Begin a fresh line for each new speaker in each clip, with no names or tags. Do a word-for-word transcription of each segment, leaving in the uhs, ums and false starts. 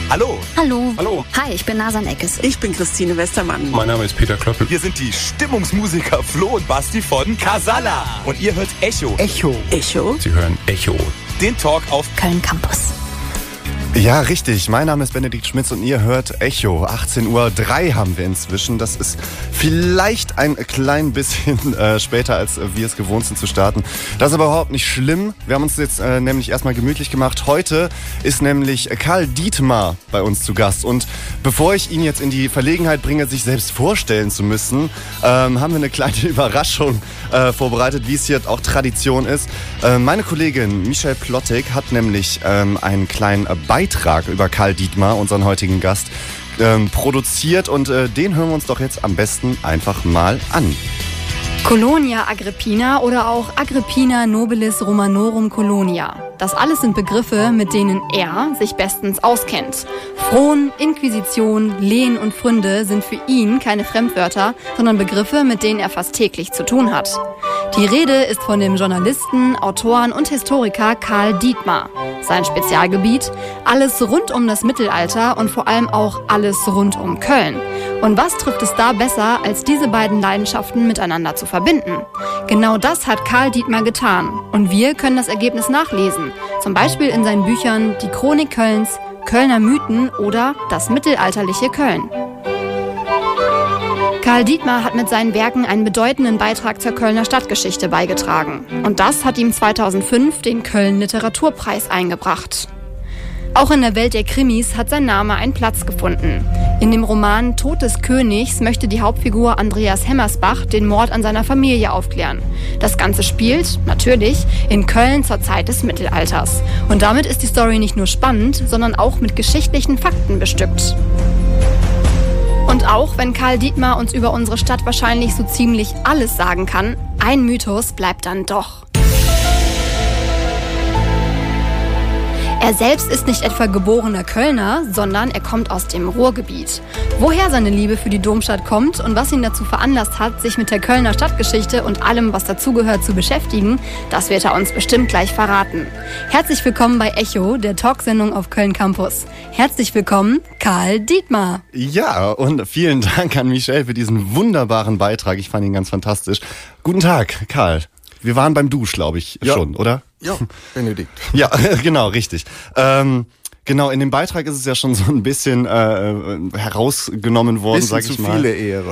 Hallo.
Hallo.
Hallo.
Hi, ich bin Nasan Eckes.
Ich bin Christine Westermann.
Mein Name ist Peter Klöppel.
Wir sind die Stimmungsmusiker Flo und Basti von Casala. Und ihr hört Echo.
Echo. Echo.
Sie hören Echo.
Den Talk auf
Köln Campus.
Ja, richtig. Mein Name ist Benedikt Schmitz und ihr hört Echo. achtzehn Uhr drei haben wir inzwischen. Das ist vielleicht ein klein bisschen äh, später, als wir es gewohnt sind zu starten. Das ist aber überhaupt nicht schlimm. Wir haben uns jetzt äh, nämlich erstmal gemütlich gemacht. Heute ist nämlich Karl Dietmar bei uns zu Gast. Und bevor ich ihn jetzt in die Verlegenheit bringe, sich selbst vorstellen zu müssen, ähm, haben wir eine kleine Überraschung äh, vorbereitet, wie es hier auch Tradition ist. Äh, meine Kollegin Michelle Plottig hat nämlich ähm, einen kleinen äh, Beitrag über Karl Dietmar, unseren heutigen Gast, ähm, produziert und äh, den hören wir uns doch jetzt am besten einfach mal an.
Colonia Agrippina oder auch Agrippina Nobilis Romanorum Colonia. Das alles sind Begriffe, mit denen er sich bestens auskennt. Fron, Inquisition, Lehen und Pfründe sind für ihn keine Fremdwörter, sondern Begriffe, mit denen er fast täglich zu tun hat. Die Rede ist von dem Journalisten, Autoren und Historiker Karl Dietmar. Sein Spezialgebiet: alles rund um das Mittelalter und vor allem auch alles rund um Köln. Und was trifft es da besser, als diese beiden Leidenschaften miteinander zu verbinden? Genau das hat Karl Dietmar getan. Und wir können das Ergebnis nachlesen. Zum Beispiel in seinen Büchern Die Chronik Kölns, Kölner Mythen oder Das mittelalterliche Köln. Karl Dietmar hat mit seinen Werken einen bedeutenden Beitrag zur Kölner Stadtgeschichte beigetragen. Und das hat ihm zweitausendfünf den Köln-Literaturpreis eingebracht. Auch in der Welt der Krimis hat sein Name einen Platz gefunden. In dem Roman Tod des Königs möchte die Hauptfigur Andreas Hemmersbach den Mord an seiner Familie aufklären. Das Ganze spielt, natürlich, in Köln zur Zeit des Mittelalters. Und damit ist die Story nicht nur spannend, sondern auch mit geschichtlichen Fakten bestückt. Und auch wenn Karl Dietmar uns über unsere Stadt wahrscheinlich so ziemlich alles sagen kann, ein Mythos bleibt dann doch. Er selbst ist nicht etwa geborener Kölner, sondern er kommt aus dem Ruhrgebiet. Woher seine Liebe für die Domstadt kommt und was ihn dazu veranlasst hat, sich mit der Kölner Stadtgeschichte und allem, was dazugehört, zu beschäftigen, das wird er uns bestimmt gleich verraten. Herzlich willkommen bei Echo, der Talksendung auf Köln Campus. Herzlich willkommen, Karl Dietmar.
Ja, und vielen Dank an Michelle für diesen wunderbaren Beitrag. Ich fand ihn ganz fantastisch. Guten Tag, Karl. Wir waren beim Dusch, glaube ich, ja. schon, oder?
Ja, Benedikt.
Ja, genau, richtig. Ähm, genau, in dem Beitrag ist es ja schon so ein bisschen äh, herausgenommen worden,
bisschen
sag ich
zu
mal.
Viele Ehre.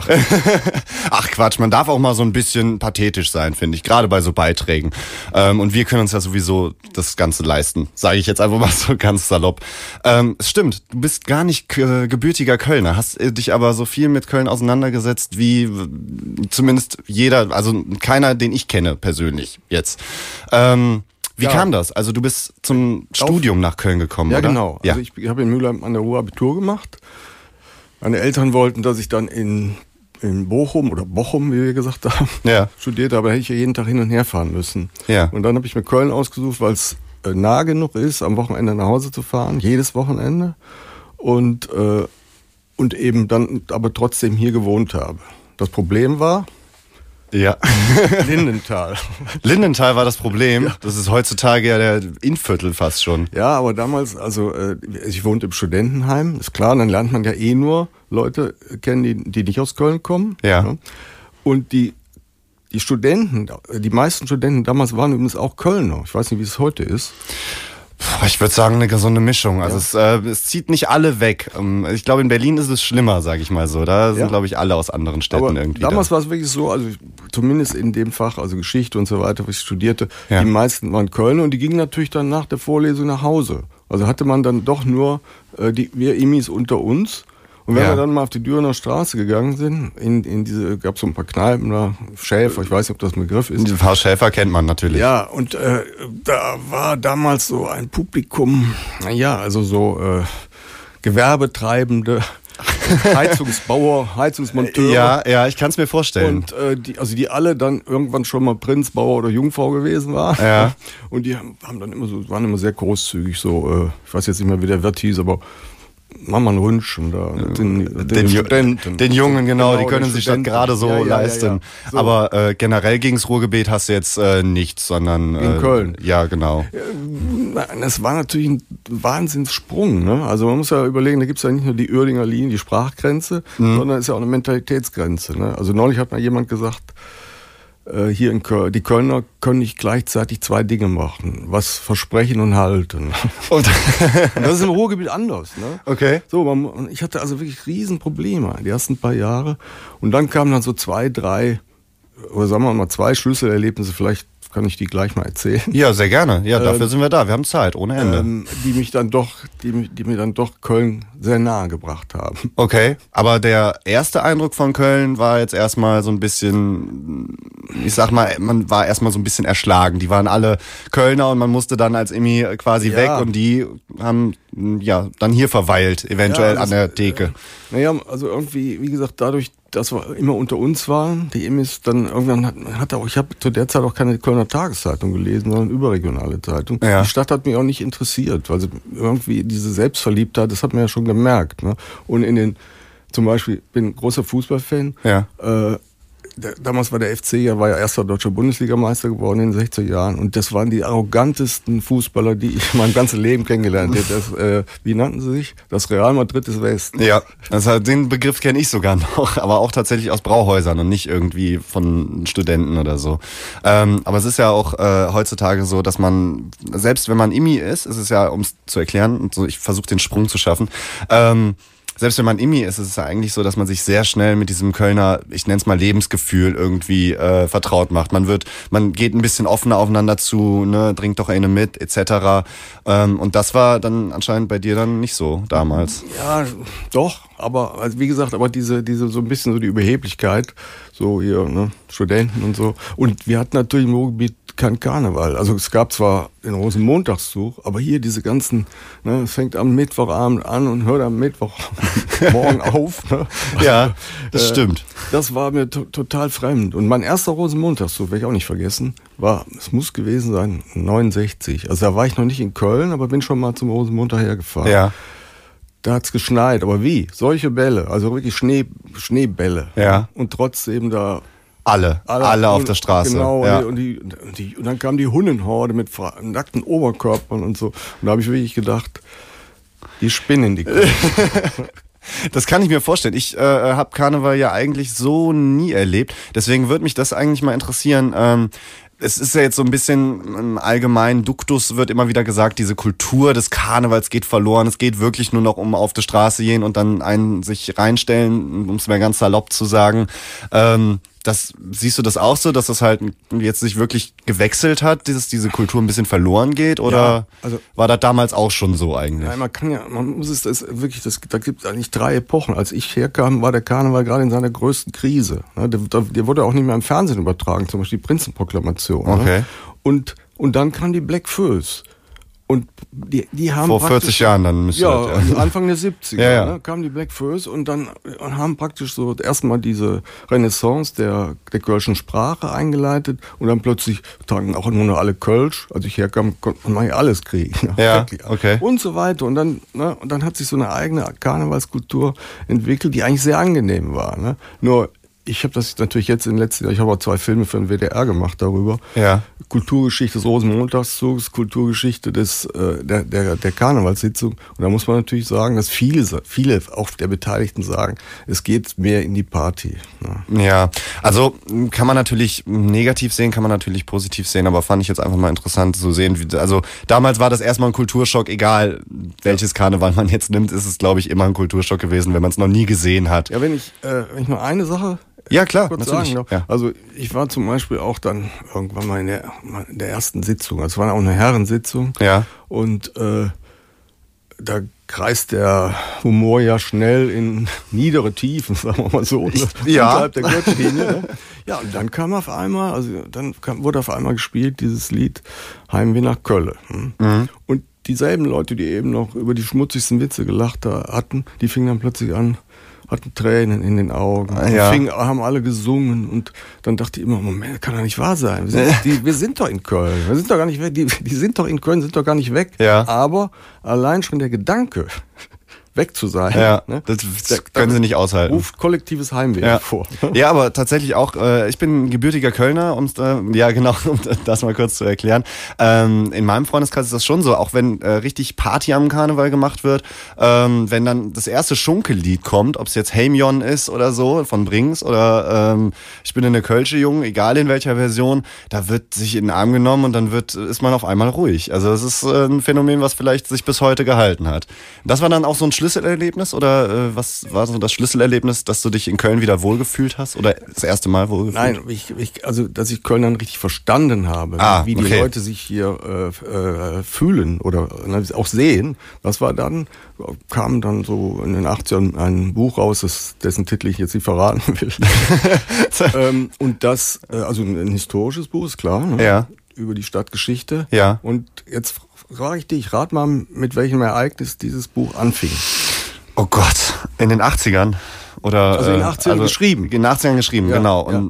Ach Quatsch, man darf auch mal so ein bisschen pathetisch sein, finde ich, gerade bei so Beiträgen. Ähm, und wir können uns ja sowieso das Ganze leisten, sage ich jetzt einfach mal so ganz salopp. Ähm, es stimmt, du bist gar nicht äh, gebürtiger Kölner, hast äh, dich aber so viel mit Köln auseinandergesetzt wie äh, zumindest jeder, also keiner, den ich kenne persönlich jetzt. Ähm, Wie ja. kam das? Also du bist zum Auf, Studium nach Köln gekommen,
ja,
oder?
Genau.
Ja,
also ich, ich habe in Mülheim an der Ruhr Abitur gemacht. Meine Eltern wollten, dass ich dann in, in Bochum oder Bochum, wie wir gesagt haben,
ja.
studierte, aber da hätte ich ja jeden Tag hin und her fahren müssen.
Ja.
Und dann habe ich mir Köln ausgesucht, weil es äh, nah genug ist, am Wochenende nach Hause zu fahren, jedes Wochenende. Und, äh, und eben dann aber trotzdem hier gewohnt habe. Das Problem war...
Ja.
Lindenthal.
Lindenthal war das Problem. Ja. Das ist heutzutage ja der Innviertel fast schon.
Ja, aber damals, also äh, ich wohnte im Studentenheim, ist klar, dann lernt man ja eh nur Leute kennen, die, die nicht aus Köln kommen.
Ja.
ja. Und die, die Studenten, die meisten Studenten damals waren übrigens auch Kölner. Ich weiß nicht, wie es heute ist.
Ich würde sagen, eine gesunde Mischung. Also
ja.
es, äh, es zieht nicht alle weg. Ich glaube, in Berlin ist es schlimmer, sage ich mal so. Da sind,
ja.
glaube ich, alle aus anderen Städten
aber
irgendwie.
Damals
da.
war es wirklich so, also zumindest in dem Fach, also Geschichte und so weiter, was ich studierte,
ja.
die meisten waren Kölner und die gingen natürlich dann nach der Vorlesung nach Hause. Also hatte man dann doch nur äh, die, wir Immis unter uns. Und wenn
ja.
wir dann mal auf die Dürener Straße gegangen sind, in, in diese, gab es so ein paar Kneipen da, Schäfer, ich weiß nicht, ob das ein Begriff ist.
Ein paar Schäfer kennt man natürlich.
Ja, und äh, da war damals so ein Publikum, naja, also so äh, Gewerbetreibende, Heizungsbauer, Heizungsmonteure.
Ja, ja, ich kann es mir vorstellen.
Und äh, die, also die alle dann irgendwann schon mal Prinz, Bauer oder Jungfrau gewesen waren.
Ja.
Und die haben, haben dann immer so, waren immer sehr großzügig, so, äh, ich weiß jetzt nicht mehr, wie der Wirt hieß, aber mach mal einen Rundchen da. Den, den,
den
Studenten.
Den Jungen, genau,
genau
die können sich das gerade so
ja, ja,
leisten.
Ja, ja. So.
Aber äh, generell gegens Ruhrgebiet hast du jetzt äh, nichts, sondern... Äh,
in Köln.
Ja, genau.
Nein, es war natürlich ein ein Wahnsinnssprung. Ne? Also man muss ja überlegen, da gibt es ja nicht nur die Uerdinger Linie, die Sprachgrenze, mhm. sondern es ist ja auch eine Mentalitätsgrenze. Ne? Also neulich hat mal jemand gesagt, äh, hier in Köln, die Kölner können nicht gleichzeitig zwei Dinge machen, was versprechen und halten. Und, und das ist im Ruhrgebiet anders. Ne?
Okay.
So, man, ich hatte also wirklich Riesenprobleme die ersten paar Jahre. Und dann kamen dann so zwei, drei, oder sagen wir mal zwei Schlüsselerlebnisse, vielleicht kann ich die gleich mal erzählen.
Ja, sehr gerne. Ja, dafür ähm, sind wir da. Wir haben Zeit, ohne Ende.
Ähm, die mich dann doch, die, die mir dann doch Köln sehr nahe gebracht haben.
Okay, aber der erste Eindruck von Köln war jetzt erstmal so ein bisschen, ich sag mal, man war erstmal so ein bisschen erschlagen. Die waren alle Kölner und man musste dann als Immi quasi ja. weg und die haben ja dann hier verweilt, eventuell ja, das, an der Theke.
Äh, naja, also irgendwie, wie gesagt, dadurch, dass wir immer unter uns waren, die Immis, dann irgendwann hat, hat auch, ich habe zu der Zeit auch keine Kölner Tageszeitung gelesen, sondern überregionale Zeitung.
Ja.
Die Stadt hat mich auch nicht interessiert, weil sie irgendwie diese Selbstverliebtheit, das hat man ja schon gemerkt. Ne? Und in den, zum Beispiel, bin großer Fußballfan.
Ja.
Äh, der, damals war der F C ja, war ja erster deutscher Bundesligameister geworden in den sechziger Jahren. Und das waren die arrogantesten Fußballer, die ich mein ganzes Leben kennengelernt habe. Das, äh, wie nannten sie sich? Das Real Madrid des Westens.
Ja, also den Begriff kenne ich sogar noch, aber auch tatsächlich aus Brauhäusern und nicht irgendwie von Studenten oder so. Ähm, aber es ist ja auch äh, heutzutage so, dass man, selbst wenn man Immi ist, ist es ja, um es zu erklären, und so, ich versuche den Sprung zu schaffen, ähm, selbst wenn man Immi ist, ist es ja eigentlich so, dass man sich sehr schnell mit diesem Kölner, ich nenne es mal Lebensgefühl, irgendwie äh, vertraut macht. Man wird, man geht ein bisschen offener aufeinander zu, ne, trinkt doch eine mit, et cetera. Ähm, und das war dann anscheinend bei dir dann nicht so damals.
Ja, doch, aber also wie gesagt, aber diese, diese so ein bisschen so die Überheblichkeit, so hier, ne, Studenten und so. Und wir hatten natürlich im Ruhrgebiet kein Karneval. Also es gab zwar den Rosenmontagszug, aber hier diese ganzen, ne, es fängt am Mittwochabend an und hört am Mittwochmorgen auf. Ne?
Ja, das
äh,
stimmt.
Das war mir to- total fremd. Und mein erster Rosenmontagszug, werde ich auch nicht vergessen, war, es muss gewesen sein, neunundsechzig. Also da war ich noch nicht in Köln, aber bin schon mal zum Rosenmontag hergefahren.
Ja.
Da hat's geschneit, aber wie? Solche Bälle, also wirklich Schnee, Schneebälle.
Ja.
Und trotzdem da
Alle, alle, alle auf
und,
der Straße.
Genau,
ja.
und, die, und, die, und dann kam die Hundenhorde mit nackten Oberkörpern und so. Und da habe ich wirklich gedacht, die spinnen die Köln.
Das kann ich mir vorstellen. Ich äh, habe Karneval ja eigentlich so nie erlebt. Deswegen würde mich das eigentlich mal interessieren. Ähm, es ist ja jetzt so ein bisschen im allgemeinen Duktus wird immer wieder gesagt, diese Kultur des Karnevals geht verloren. Es geht wirklich nur noch um auf die Straße gehen und dann einen sich reinstellen, um es mal ganz salopp zu sagen. Ähm, Das, siehst du das auch so, dass das halt jetzt sich wirklich gewechselt hat, dass diese Kultur ein bisschen verloren geht? Oder
ja, also,
war das damals auch schon so eigentlich?
Ja, man kann ja, man muss es das wirklich, das, da gibt es eigentlich drei Epochen. Als ich herkam, war der Karneval gerade in seiner größten Krise. Der, der wurde auch nicht mehr im Fernsehen übertragen, zum Beispiel die Prinzenproklamation.
Okay.
Ne? Und, und dann kam die Black Föß. Und die, die haben
vor vierzig Jahren dann müsste
ja,
das, ja.
Anfang der siebziger
ja, ja.
Ne, kamen die Black Föß und dann und haben praktisch so erstmal diese Renaissance der der kölschen Sprache eingeleitet und dann plötzlich tranken auch nur noch alle Kölsch. Als ich herkam, konnte man ja alles kriegen.
Ja, okay.
Und so weiter. Und dann ne, und dann hat sich so eine eigene Karnevalskultur entwickelt, die eigentlich sehr angenehm war. Ne? Nur ich habe das natürlich jetzt in den letzten Jahren, ich habe auch zwei Filme für den W D R gemacht darüber.
Ja.
Kulturgeschichte des Rosenmontagszugs, Kulturgeschichte des, äh, der, der, der Karnevalssitzung. Und da muss man natürlich sagen, dass viele, viele auch der Beteiligten sagen, es geht mehr in die Party. Ne?
Ja, also kann man natürlich negativ sehen, kann man natürlich positiv sehen, aber fand ich jetzt einfach mal interessant zu sehen. Wie, also damals war das erstmal ein Kulturschock, egal welches Karneval man jetzt nimmt, ist es, glaube ich, immer ein Kulturschock gewesen, wenn man es noch nie gesehen hat.
Ja, wenn ich, äh, wenn ich nur eine Sache
Ja, klar,
kurz
natürlich.
sagen,
ja.
Also ich war zum Beispiel auch dann irgendwann mal in der, in der ersten Sitzung, also es war auch eine Herrensitzung.
Ja.
Und äh, da kreist der Humor ja schnell in niedere Tiefen, sagen wir mal so. Ne?
Ja.
Unterhalb der Gürtellinie. Ne? Ja, und dann kam auf einmal, also dann kam, wurde auf einmal gespielt, dieses Lied Heimweh nach Kölle. Hm? Mhm. Und dieselben Leute, die eben noch über die schmutzigsten Witze gelacht hatten, die fingen dann plötzlich an, hatten Tränen in den Augen,
ja.
fingen, haben alle gesungen und dann dachte ich immer, Moment, das kann doch nicht wahr sein. Wir sind, die, wir sind doch in Köln, wir sind doch gar nicht weg, die, die sind doch in Köln, sind doch gar nicht weg.
Ja.
Aber allein schon der Gedanke, weg zu sein.
Ja,
ne?
das, das können sie nicht aushalten.
Ruft kollektives Heimweh
ja.
vor.
Ja, aber tatsächlich auch, äh, ich bin gebürtiger Kölner, um äh, ja genau, um das mal kurz zu erklären. Ähm, in meinem Freundeskreis ist das schon so, auch wenn äh, richtig Party am Karneval gemacht wird, ähm, wenn dann das erste Schunkellied kommt, ob es jetzt Heimjon ist oder so, von Brings oder ähm, ich bin eine Kölsche Jung, egal in welcher Version, da wird sich in den Arm genommen und dann wird ist man auf einmal ruhig. Also das ist äh, ein Phänomen, was vielleicht sich bis heute gehalten hat. Das war dann auch so ein Schlüsselerlebnis oder äh, was war so das Schlüsselerlebnis, dass du dich in Köln wieder wohlgefühlt hast oder das erste Mal wohlgefühlt?
Nein, ich, ich, also dass ich Köln dann richtig verstanden habe,
ah,
wie die
okay.
Leute sich hier äh, äh, fühlen oder auch sehen. Das war dann, kam dann so in den achtzigern ein Buch raus, das, dessen Titel ich jetzt nicht verraten will. ähm, und das, äh, also ein, ein historisches Buch, ist klar, ne?
Ja.
Über die Stadtgeschichte.
Ja.
Und jetzt frage ich dich, rat mal, mit welchem Ereignis dieses Buch anfing.
Oh Gott, in den achtzigern? Oder,
also in den achtzigern
also
geschrieben.
In den achtzigern geschrieben,
ja,
genau.
Ja.
Und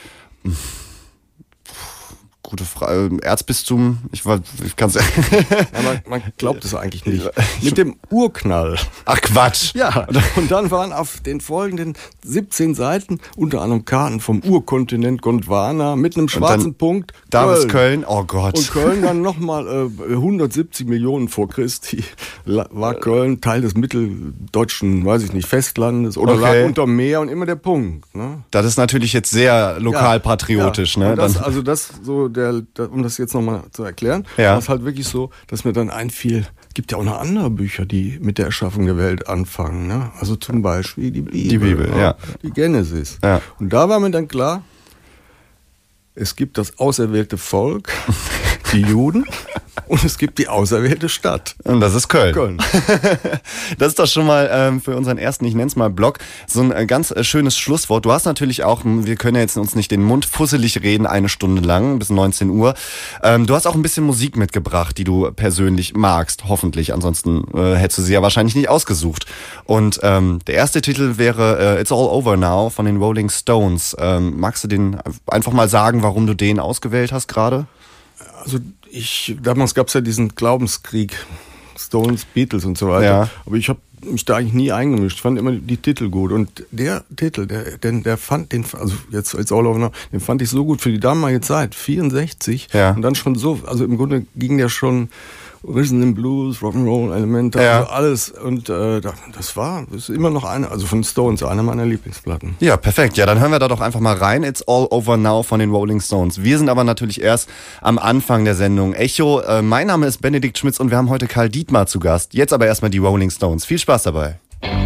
gute Frage. Erzbistum, ich war, ich kann's.
Ja, man, man glaubt es eigentlich nicht. Mit dem Urknall.
Ach Quatsch.
Ja. Und dann waren auf den folgenden siebzehn Seiten unter anderem Karten vom Urkontinent Gondwana mit einem schwarzen Punkt.
Da
Köln.
ist Köln. Oh Gott.
Und Köln dann nochmal äh, hundertsiebzig Millionen vor Christi war Köln Teil des mitteldeutschen, weiß ich nicht, Festlandes oder
okay.
lag unter Meer und immer der Punkt. Ne?
Das ist natürlich jetzt sehr lokalpatriotisch.
Ja, ja.
Ne?
Das,
Dann
also das so der, um das jetzt nochmal zu erklären,
ja.
war es halt wirklich so, dass mir dann einfiel, gibt ja auch noch andere Bücher, die mit der Erschaffung der Welt anfangen. Ne? Also zum Beispiel die Bibel.
Die Bibel, ja.
Die Genesis.
Ja.
Und da war mir dann klar, es gibt das auserwählte Volk, die Juden, und es gibt die auserwählte Stadt.
Und das ist Köln.
Köln.
Das ist doch schon mal ähm, für unseren ersten, ich nenne es mal Blog, so ein äh, ganz äh, schönes Schlusswort. Du hast natürlich auch, wir können ja jetzt uns nicht den Mund fusselig reden, eine Stunde lang, bis neunzehn Uhr. Ähm, du hast auch ein bisschen Musik mitgebracht, die du persönlich magst, hoffentlich. Ansonsten äh, hättest du sie ja wahrscheinlich nicht ausgesucht. Und ähm, der erste Titel wäre äh, It's All Over Now von den Rolling Stones. Ähm, magst du den einfach mal sagen, warum du den ausgewählt hast gerade?
Also ich, damals gab es ja diesen Glaubenskrieg, Stones, Beatles und so weiter.
Ja.
Aber ich habe mich da eigentlich nie eingemischt. Ich fand immer die Titel gut. Und der Titel, der, der, der fand den, also jetzt It's All Over Now, den fand ich so gut für die damalige Zeit, vierundsechzig.
Ja.
Und dann schon so, also im Grunde ging der schon Rhythm and Blues, Rock'n'Roll, Elemente,
ja.
also alles. Und äh, das war, das ist immer noch eine, also von Stones, eine meiner Lieblingsplatten.
Ja, perfekt. Ja, dann hören wir da doch einfach mal rein. It's All Over Now von den Rolling Stones. Wir sind aber natürlich erst am Anfang der Sendung Echo. Äh, mein Name ist Benedikt Schmitz und wir haben heute Karl Dietmar zu Gast. Jetzt aber erstmal die Rolling Stones. Viel Spaß dabei.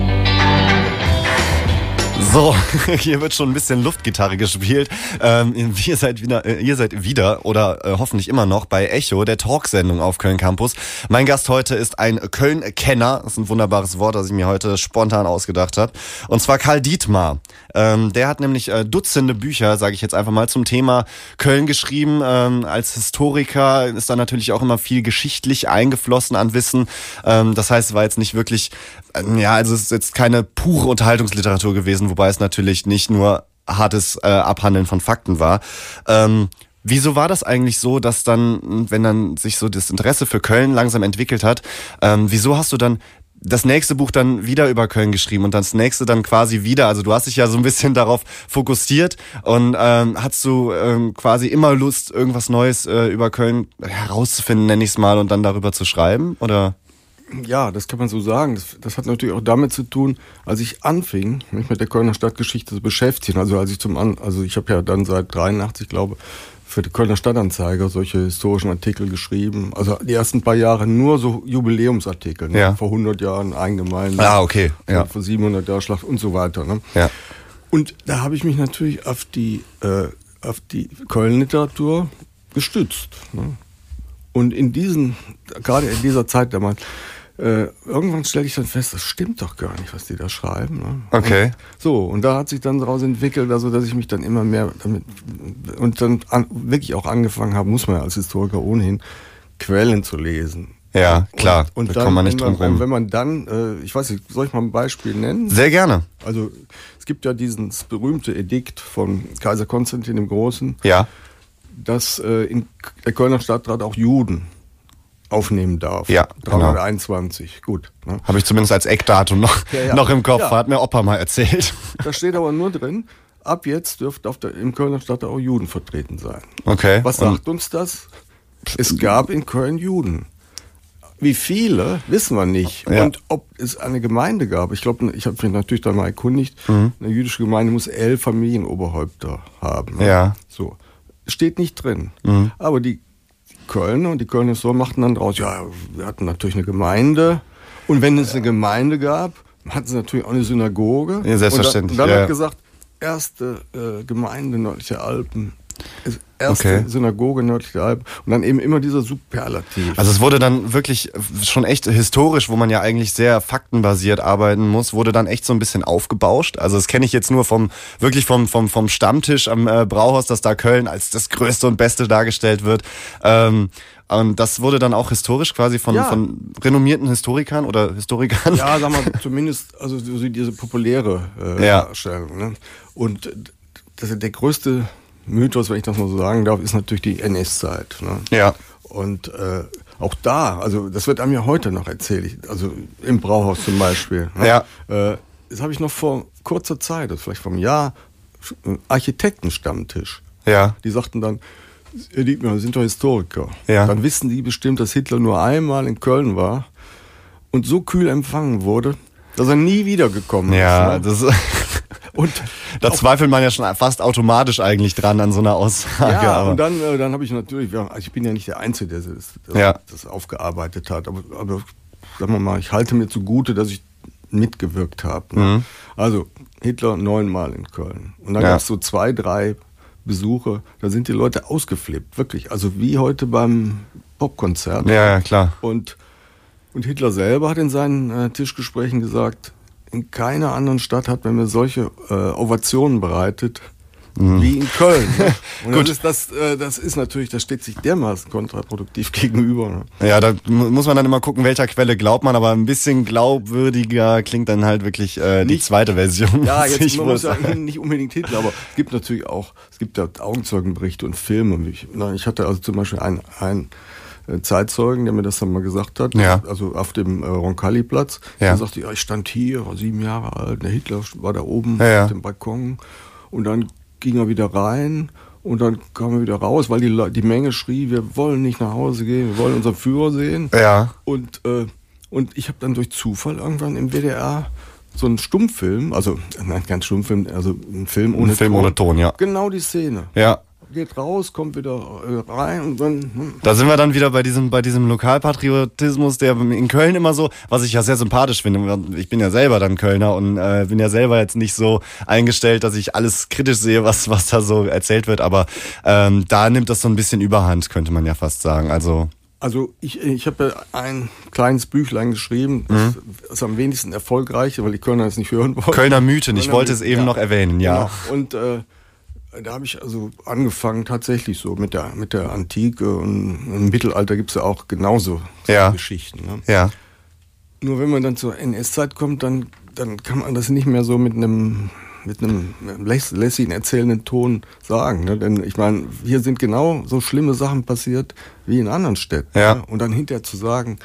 So, hier wird schon ein bisschen Luftgitarre gespielt. Ähm, ihr seid wieder, äh, ihr seid wieder oder äh, hoffentlich immer noch bei Echo, der Talksendung auf Köln Campus. Mein Gast heute ist ein Köln-Kenner. Das ist ein wunderbares Wort, das ich mir heute spontan ausgedacht habe. Und zwar Karl Dietmar. Ähm, der hat nämlich äh, Dutzende Bücher, sage ich jetzt einfach mal, zum Thema Köln geschrieben. Ähm, als Historiker ist da natürlich auch immer viel geschichtlich eingeflossen an Wissen. Ähm, das heißt, es war jetzt nicht wirklich, äh, ja, also es ist jetzt keine pure Unterhaltungsliteratur gewesen, wobei es natürlich nicht nur hartes äh, Abhandeln von Fakten war. Ähm, wieso war das eigentlich so, dass dann, wenn dann sich so das Interesse für Köln langsam entwickelt hat, ähm, wieso hast du dann das nächste Buch dann wieder über Köln geschrieben und das nächste dann quasi wieder, also du hast dich ja so ein bisschen darauf fokussiert und ähm, hast du ähm, quasi immer Lust, irgendwas Neues äh, über Köln herauszufinden, nenne ich es mal, und dann darüber zu schreiben, oder?
Ja, das kann man so sagen. Das, das hat natürlich auch damit zu tun, als ich anfing, mich mit der Kölner Stadtgeschichte zu beschäftigen. Also als ich zum An, also ich habe ja dann seit dreiundachtzig, glaube ich, für die Kölner Stadtanzeiger solche historischen Artikel geschrieben. Also die ersten paar Jahre nur so Jubiläumsartikel. Ne?
Ja.
Vor hundert Jahren Eingemeinde.
Ah, okay. Ja.
Vor siebenhundert Jahren Schlacht und so weiter. Ne?
Ja.
Und da habe ich mich natürlich auf die, äh, auf die Köln-Literatur gestützt. Ne? Und in diesen, gerade in dieser Zeit damals, Äh, irgendwann stelle ich dann fest, das stimmt doch gar nicht, was die da schreiben. Ne?
Okay.
Und so, und da hat sich dann daraus entwickelt, also dass ich mich dann immer mehr damit und dann an, wirklich auch angefangen habe, muss man ja als Historiker ohnehin, Quellen zu lesen.
Ja, klar,
und, und
da
dann,
kommt man nicht
wenn
drum rum.
Wenn man dann, äh, ich weiß nicht, soll ich mal ein Beispiel nennen?
Sehr gerne.
Also es gibt ja dieses berühmte Edikt von Kaiser Konstantin dem Großen,
Ja.
dass äh, in der Kölner Stadtrat auch Juden aufnehmen darf.
Ja,
dreihunderteinundzwanzig, genau. Gut. Ne?
Habe ich zumindest als Eckdatum noch,
ja, ja.
noch im Kopf,
ja.
hat mir Opa mal erzählt.
Da steht aber nur drin, ab jetzt dürften auf der, im Kölner Stadtteil auch Juden vertreten sein.
Okay.
Was sagt uns das? Es gab in Köln Juden. Wie viele, wissen wir nicht.
Ja.
Und ob es eine Gemeinde gab, ich glaube, ich habe mich natürlich dann mal erkundigt,
Mhm.
eine jüdische Gemeinde muss elf Familienoberhäupter haben. Ne?
Ja.
So. Steht nicht drin.
Mhm.
Aber die Kölner und die Kölner so machten dann draus, ja, wir hatten natürlich eine Gemeinde. Und wenn es eine Gemeinde gab, hatten sie natürlich auch eine Synagoge.
Ja, selbstverständlich.
Und dann, und dann
ja.
hat gesagt, erste äh, Gemeinde nördliche Alpen. Erste
Okay.
Synagoge nördlich der Alpen. Und dann eben immer dieser Superlativ.
Also es wurde dann wirklich schon echt historisch, wo man ja eigentlich sehr faktenbasiert arbeiten muss, wurde dann echt so ein bisschen aufgebauscht. Also das kenne ich jetzt nur vom wirklich vom vom vom Stammtisch am äh, Brauhaus, dass da Köln als das Größte und Beste dargestellt wird. Ähm, und das wurde dann auch historisch quasi von,
Ja.
von renommierten Historikern oder Historikern.
Ja, sag mal, zumindest also so diese populäre äh,
Ja.
Darstellung. Ne? Und das ist der größte Mythos, wenn ich das mal so sagen darf, ist natürlich die N S-Zeit. Ne?
Ja.
Und äh, auch da, also das wird einem ja heute noch erzählt, also im Brauhaus zum Beispiel. Ne?
Ja.
Äh, das habe ich noch vor kurzer Zeit, das vielleicht vom Jahr, Architektenstammtisch.
Ja.
Die sagten dann, Herr Diekmann, Sie sind doch Historiker.
Ja.
Dann wissen die bestimmt, dass Hitler nur einmal in Köln war und so kühl empfangen wurde, dass er nie wiedergekommen
Ja,
ist. Ne?
das
Und
da zweifelt man ja schon fast automatisch eigentlich dran an so einer Aussage.
ja,
aber
und dann, äh, dann habe ich natürlich, ja, also ich bin ja nicht der Einzige, der das, das,
Ja.
das aufgearbeitet hat, aber, aber sagen wir mal, ich halte mir zugute, dass ich mitgewirkt habe. Ne?
Mhm.
Also Hitler neunmal in Köln. Und dann
Ja.
gab es so zwei, drei Besuche, da sind die Leute ausgeflippt, wirklich. Also wie heute beim Popkonzert.
ja, ja, klar.
Und, und Hitler selber hat in seinen äh, Tischgesprächen gesagt, in keiner anderen Stadt hat man mir solche äh, Ovationen bereitet wie in Köln. Ne? Und
Gut.
das ist, das, äh, das ist natürlich, das steht sich dermaßen kontraproduktiv gegenüber. Ne?
Ja, da mu- muss man dann immer gucken, welcher Quelle glaubt man, aber ein bisschen glaubwürdiger klingt dann halt wirklich äh, die
Nicht-
zweite Version.
Ja,
muss
jetzt
ich
man
wohl
muss
sagen.
sagen, nicht unbedingt Hitler, aber es gibt natürlich auch, es gibt ja Augenzeugenberichte und Filme. Ich, na, ich hatte also zum Beispiel einen, einen äh, Zeitzeugen, der mir das dann mal gesagt hat,
Ja.
also auf dem äh, Roncalli-Platz.
Ja.
Der sagte, ja, ich stand hier, war sieben Jahre alt, der Hitler war da oben
Ja, ja.
auf dem Balkon und dann ging er wieder rein und dann kam er wieder raus, weil die, Le- die Menge schrie, wir wollen nicht nach Hause gehen, wir wollen unseren Führer sehen.
Ja.
Und, äh, und ich habe dann durch Zufall irgendwann im W D R so einen Stummfilm, also nein, kein Stummfilm, also ein Film ohne
Ein Film
Ton.
ohne Ton, ja.
Genau die Szene.
Ja.
Geht raus, kommt wieder äh, rein und dann... Hm.
Da sind wir dann wieder bei diesem, bei diesem Lokalpatriotismus, der in Köln immer so, was ich ja sehr sympathisch finde. Ich bin ja selber dann Kölner und äh, bin ja selber jetzt nicht so eingestellt, dass ich alles kritisch sehe, was, was da so erzählt wird. Aber ähm, da nimmt das so ein bisschen Überhand, könnte man ja fast sagen. Also
Also ich, ich habe ja ein kleines Büchlein geschrieben, das
Mhm.
ist am wenigsten erfolgreich, weil die Kölner es nicht hören wollen.
Kölner Mythen, ich
Kölner
wollte es
Mythen,
eben
ja.
noch erwähnen, ja.
Genau. Und äh, da habe ich also angefangen tatsächlich so mit der, mit der Antike und im Mittelalter gibt es ja auch genauso
Ja.
Geschichten. Ne?
Ja.
Nur wenn man dann zur N S-Zeit kommt, dann, dann kann man das nicht mehr so mit einem mit einem läss- lässigen erzählenden Ton sagen. Ne? Denn ich meine, hier sind genau so schlimme Sachen passiert wie in anderen Städten.
Ja.
Ne? Und dann hinterher zu sagen,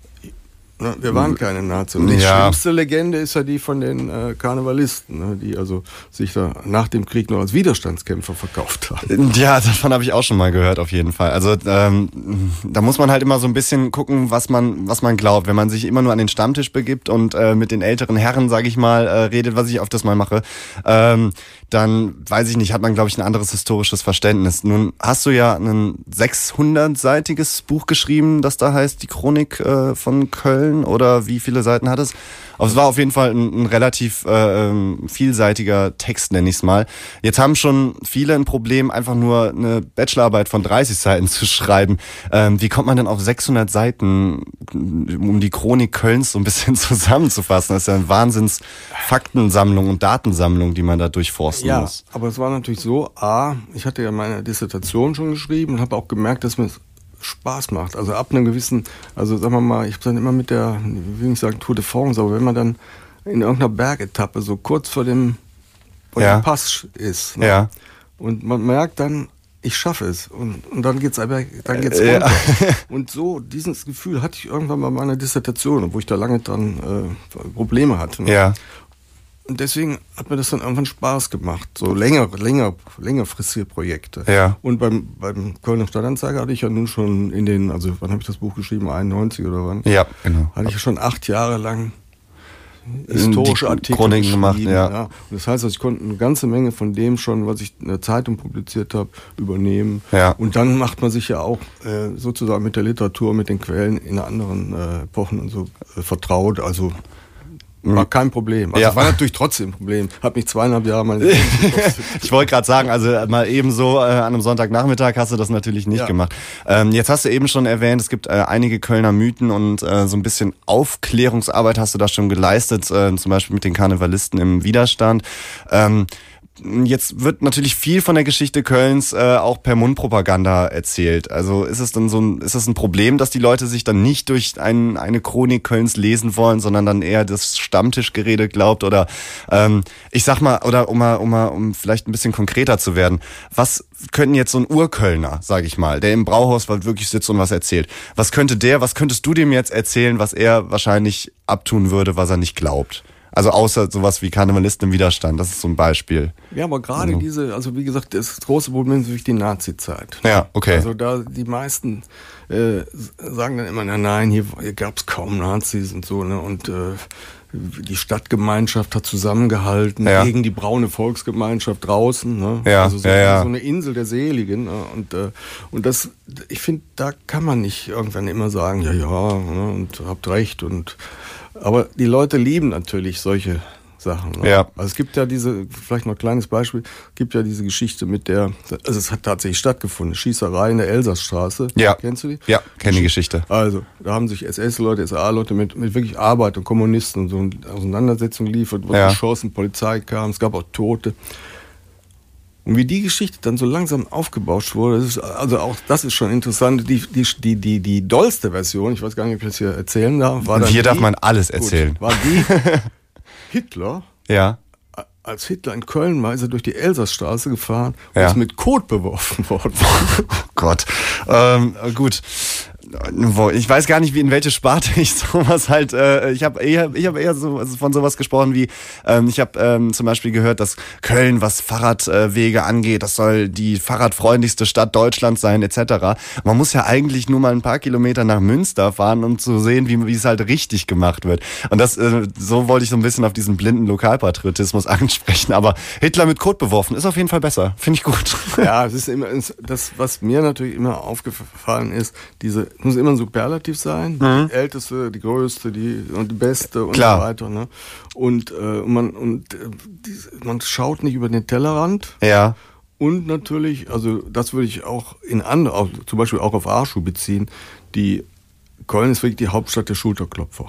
ne, wir waren keine Nazis. Und die
Ja.
schlimmste Legende ist ja die von den äh, Karnevalisten, ne? Die also sich da nach dem Krieg noch als Widerstandskämpfer verkauft haben.
Ja, davon habe ich auch schon mal gehört, auf jeden Fall. Also ähm, da muss man halt immer so ein bisschen gucken, was man was man glaubt. Wenn man sich immer nur an den Stammtisch begibt und äh, mit den älteren Herren, sage ich mal, äh, redet, was ich öfters mal mache, ähm, dann weiß ich nicht, hat man, glaube ich, ein anderes historisches Verständnis. Nun hast du ja ein sechshundertseitiges Buch geschrieben, das da heißt Die Chronik äh, von Köln, oder wie viele Seiten hat es? Aber es war auf jeden Fall ein, ein relativ äh, ähm, vielseitiger Text, nenne ich es mal. Jetzt haben schon viele ein Problem, einfach nur eine Bachelorarbeit von dreißig Seiten zu schreiben. Ähm, wie kommt man denn auf sechshundert Seiten, um die Chronik Kölns so ein bisschen zusammenzufassen? Das ist ja eine Wahnsinns-Faktensammlung und Datensammlung, die man da durchforsten
Ja,
muss.
aber es war natürlich so, A, ich hatte ja meine Dissertation schon geschrieben und habe auch gemerkt, dass mir es Spaß macht. Also ab einem gewissen, also sagen wir mal, ich habe dann immer mit der, ich will nicht sagen Tour de France, aber wenn man dann in irgendeiner Bergetappe so kurz vor dem, vor
Ja.
dem Pass ist, ne?
Ja.
Und man merkt dann, ich schaffe es. Und, und dann geht's aber, dann geht's runter. Ja. Und so, dieses Gefühl hatte ich irgendwann bei meiner Dissertation, wo ich da lange dran äh, Probleme hatte. Ne?
Ja.
Und deswegen hat mir das dann irgendwann Spaß gemacht. So länger, länger, längerfristige Projekte.
Ja.
Und beim, beim Kölner Stadtanzeiger hatte ich ja nun schon in den, also wann habe ich das Buch geschrieben? einundneunzig oder wann?
Ja, genau.
Hatte ich ja schon acht Jahre lang historische
die
Artikel
Chroniken gemacht, ja.
ja. Und das heißt, also ich konnte eine ganze Menge von dem schon, was ich in der Zeitung publiziert habe, übernehmen.
Ja.
Und dann macht man sich ja auch äh, sozusagen mit der Literatur, mit den Quellen in anderen äh, Epochen und so äh, vertraut. Also war kein Problem. Also
ja.
war natürlich trotzdem ein Problem. Hab mich zweieinhalb Jahre mal gekostet.
Ich wollte gerade sagen, also mal eben so äh, an einem Sonntagnachmittag hast du das natürlich nicht
ja.
gemacht. Ähm, jetzt hast du eben schon erwähnt, es gibt äh, einige Kölner Mythen und äh, so ein bisschen Aufklärungsarbeit hast du da schon geleistet, äh, zum Beispiel mit den Karnevalisten im Widerstand. Ähm, Jetzt wird natürlich viel von der Geschichte Kölns äh, auch per Mundpropaganda erzählt. Also ist es dann so ein, ist es ein Problem, dass die Leute sich dann nicht durch ein, eine Chronik Kölns lesen wollen, sondern dann eher das Stammtischgerede glaubt oder ähm, ich sag mal, oder um mal, um mal, um vielleicht ein bisschen konkreter zu werden, was könnten jetzt so ein Urkölner, sage ich mal, der im Brauhauswald wirklich sitzt und was erzählt, was könnte der, was könntest du dem jetzt erzählen, was er wahrscheinlich abtun würde, was er nicht glaubt? Also außer sowas wie Karnevalisten im Widerstand, das ist so ein Beispiel.
Ja, aber gerade
also. diese,
also wie gesagt, das große Problem ist natürlich die Nazi-Zeit.
Ja, okay.
Also da die meisten äh, sagen dann immer, na nein, hier, hier gab es kaum Nazis und so, ne? Und äh, die Stadtgemeinschaft hat zusammengehalten
ja.
gegen die braune Volksgemeinschaft draußen, ne?
Ja,
also so,
ja, ja.
so eine Insel der Seligen. Ne? Und äh, und das, ich finde, da kann man nicht irgendwann immer sagen, ja, ja, ne? Und habt recht und aber die Leute lieben natürlich solche Sachen. Ne?
Ja.
Also es gibt ja diese, vielleicht noch ein kleines Beispiel, gibt ja diese Geschichte mit der, also es hat tatsächlich stattgefunden, Schießerei in der Elsassstraße.
Ja.
Kennst du die?
Ja, kenne die Geschichte.
Also, da haben sich S S-Leute, S A-Leute mit, mit wirklich Arbeit und Kommunisten und so eine Auseinandersetzung liefert, wo
ja.
geschossen, Polizei kam, es gab auch Tote. Und wie die Geschichte dann so langsam aufgebauscht wurde, das ist, also auch das ist schon interessant. Die, die, die, die, die dollste Version, ich weiß gar nicht, ob ich das hier erzählen darf, war dann
Hier
die,
darf man alles erzählen.
Gut, war die Hitler,
ja.
als Hitler in Köln war, ist er durch die Elsassstraße gefahren und
ja.
ist mit Kot beworfen worden.
Oh Gott. Ähm, gut. Ich weiß gar nicht, wie in welche Sparte ich sowas halt. Äh, ich habe eher, ich habe eher so, also von sowas gesprochen wie. Ähm, ich habe ähm, zum Beispiel gehört, dass Köln, was Fahrradwege angeht, das soll die fahrradfreundlichste Stadt Deutschlands sein, et cetera. Man muss ja eigentlich nur mal ein paar Kilometer nach Münster fahren, um zu sehen, wie, wie es halt richtig gemacht wird. Und das, äh, so wollte ich so ein bisschen auf diesen blinden Lokalpatriotismus ansprechen. Aber Hitler mit Kot beworfen ist auf jeden Fall besser. Finde ich gut.
Ja, es ist immer das, was mir natürlich immer aufgefallen ist. Diese muss immer ein Superlativ sein,
mhm.
die älteste, die größte, die und die beste und
Klar.
so weiter. Ne? Und äh, man und äh, die, man schaut nicht über den Tellerrand.
Ja.
Und natürlich, also das würde ich auch in andere, auch, zum Beispiel auch auf Arschuh beziehen. Die Köln ist wirklich die Hauptstadt der Schulterklopfer.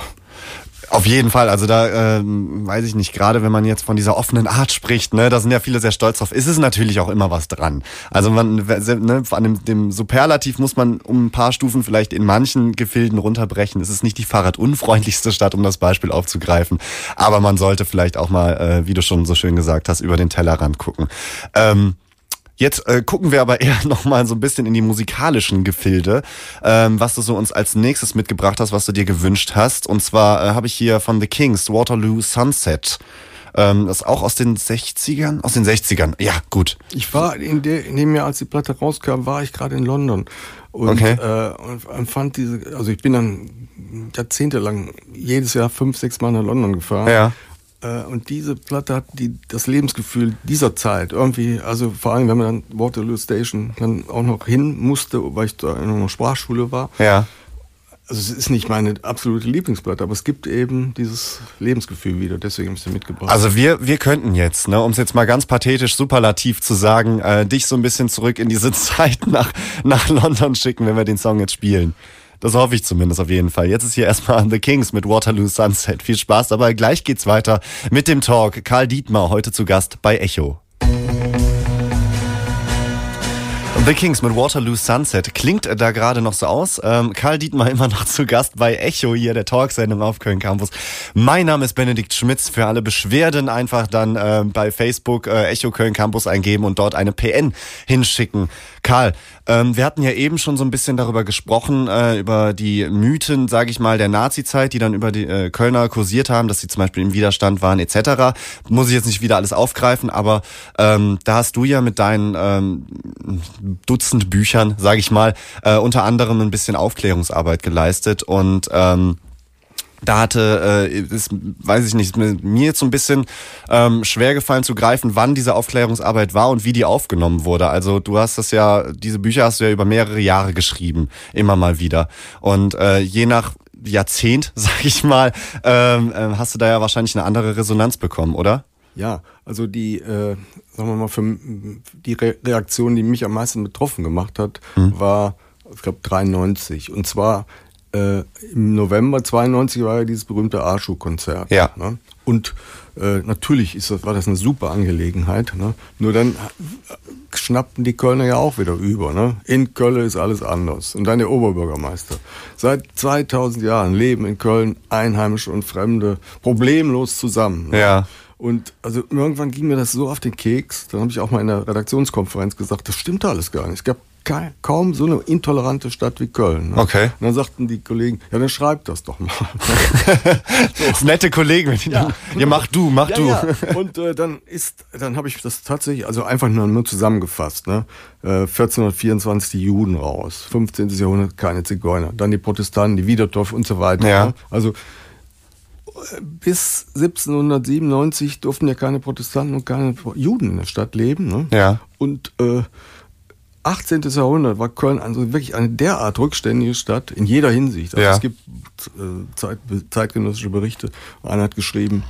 Auf jeden Fall, also da ähm, weiß ich nicht, gerade wenn man jetzt von dieser offenen Art spricht, ne, da sind ja viele sehr stolz drauf, ist es natürlich auch immer was dran. Also man, ne, an dem, dem Superlativ muss man um ein paar Stufen vielleicht in manchen Gefilden runterbrechen. Es ist nicht die fahrradunfreundlichste Stadt, um das Beispiel aufzugreifen, aber man sollte vielleicht auch mal, äh, wie du schon so schön gesagt hast, über den Tellerrand gucken. Ähm, Jetzt äh, gucken wir aber eher noch mal so ein bisschen in die musikalischen Gefilde, ähm, was du so uns als nächstes mitgebracht hast, was du dir gewünscht hast. Und zwar äh, habe ich hier von The Kings Waterloo Sunset. Ähm, das ist auch aus den sechzigern? Aus den sechzigern, ja, gut.
Ich war in, der, in dem Jahr, als die Platte rauskam, war ich gerade in London. Und,
okay.
äh, und fand diese, also ich bin dann jahrzehntelang jedes Jahr fünf, sechs Mal nach London gefahren.
Ja.
Und diese Platte hat die, das Lebensgefühl dieser Zeit irgendwie, also vor allem, wenn man dann Waterloo Station dann auch noch hin musste, weil ich da in einer Sprachschule war.
Ja.
Also es ist nicht meine absolute Lieblingsplatte, aber es gibt eben dieses Lebensgefühl wieder, deswegen habe ich sie mitgebracht.
Also wir wir könnten jetzt, ne, um es jetzt mal ganz pathetisch superlativ zu sagen, äh, dich so ein bisschen zurück in diese Zeit nach, nach London schicken, wenn wir den Song jetzt spielen. Das hoffe ich zumindest auf jeden Fall. Jetzt ist hier erstmal The Kings mit Waterloo Sunset. Viel Spaß dabei. Gleich geht's weiter mit dem Talk. Karl Dietmar heute zu Gast bei Echo. The Kings mit Waterloo Sunset. Klingt da gerade noch so aus. Ähm, Karl Dietmar immer noch zu Gast bei Echo, hier der Talksendung auf Köln Campus. Mein Name ist Benedikt Schmitz. Für alle Beschwerden einfach dann äh, bei Facebook äh, Echo Köln Campus eingeben und dort eine P N hinschicken. Karl, ähm, wir hatten ja eben schon so ein bisschen darüber gesprochen, äh, über die Mythen, sage ich mal, der Nazi-Zeit, die dann über die äh, Kölner kursiert haben, dass sie zum Beispiel im Widerstand waren et cetera. Muss ich jetzt nicht wieder alles aufgreifen, aber ähm, da hast du ja mit deinen ähm, Dutzend Büchern, sage ich mal, äh, unter anderem ein bisschen Aufklärungsarbeit geleistet und ähm, Da hatte, äh, ist, weiß ich nicht, mir jetzt so ein bisschen ähm, schwer gefallen zu greifen, wann diese Aufklärungsarbeit war und wie die aufgenommen wurde. Also du hast das ja, diese Bücher hast du ja über mehrere Jahre geschrieben, immer mal wieder. Und äh, je nach Jahrzehnt, sag ich mal, ähm, äh, hast du da ja wahrscheinlich eine andere Resonanz bekommen, oder?
Ja, also die, äh, sagen wir mal, für die Re- Reaktion, die mich am meisten betroffen gemacht hat, hm. war, ich glaube, dreiundneunzig. Und zwar Äh, im November zweiundneunzig war ja dieses berühmte Arschu-Konzert.
Ja.
Ne? Und äh, natürlich ist das, war das eine super Angelegenheit. Ne? Nur dann schnappten die Kölner ja auch wieder über. Ne? In Köln ist alles anders. Und dann der Oberbürgermeister. Seit zweitausend Jahren leben in Köln Einheimische und Fremde problemlos zusammen. Ne?
Ja.
Und also irgendwann ging mir das so auf den Keks, dann habe ich auch mal in der Redaktionskonferenz gesagt, das stimmt alles gar nicht. Es gab Kein, kaum so eine intolerante Stadt wie Köln. Ne?
Okay.
Und dann sagten die Kollegen, ja, dann schreibt das doch mal.
So. Nette Kollegen. Ja. ja, mach du, mach
ja,
du.
Ja. Und äh, dann ist, dann habe ich das tatsächlich, also einfach nur, nur zusammengefasst. Ne? Äh, vierzehnhundertvierundzwanzig die Juden raus, fünfzehnten Jahrhundert keine Zigeuner, dann die Protestanten, die Wiedertäufer und so weiter.
Ja.
Ne? Also bis siebzehnhundertsiebenundneunzig durften ja keine Protestanten und keine Juden in der Stadt leben. Ne?
Ja.
Und äh, achtzehnten Jahrhundert war Köln also wirklich eine derart rückständige Stadt in jeder Hinsicht. Also
ja.
Es gibt äh, Zeit, zeitgenössische Berichte. Einer hat geschrieben,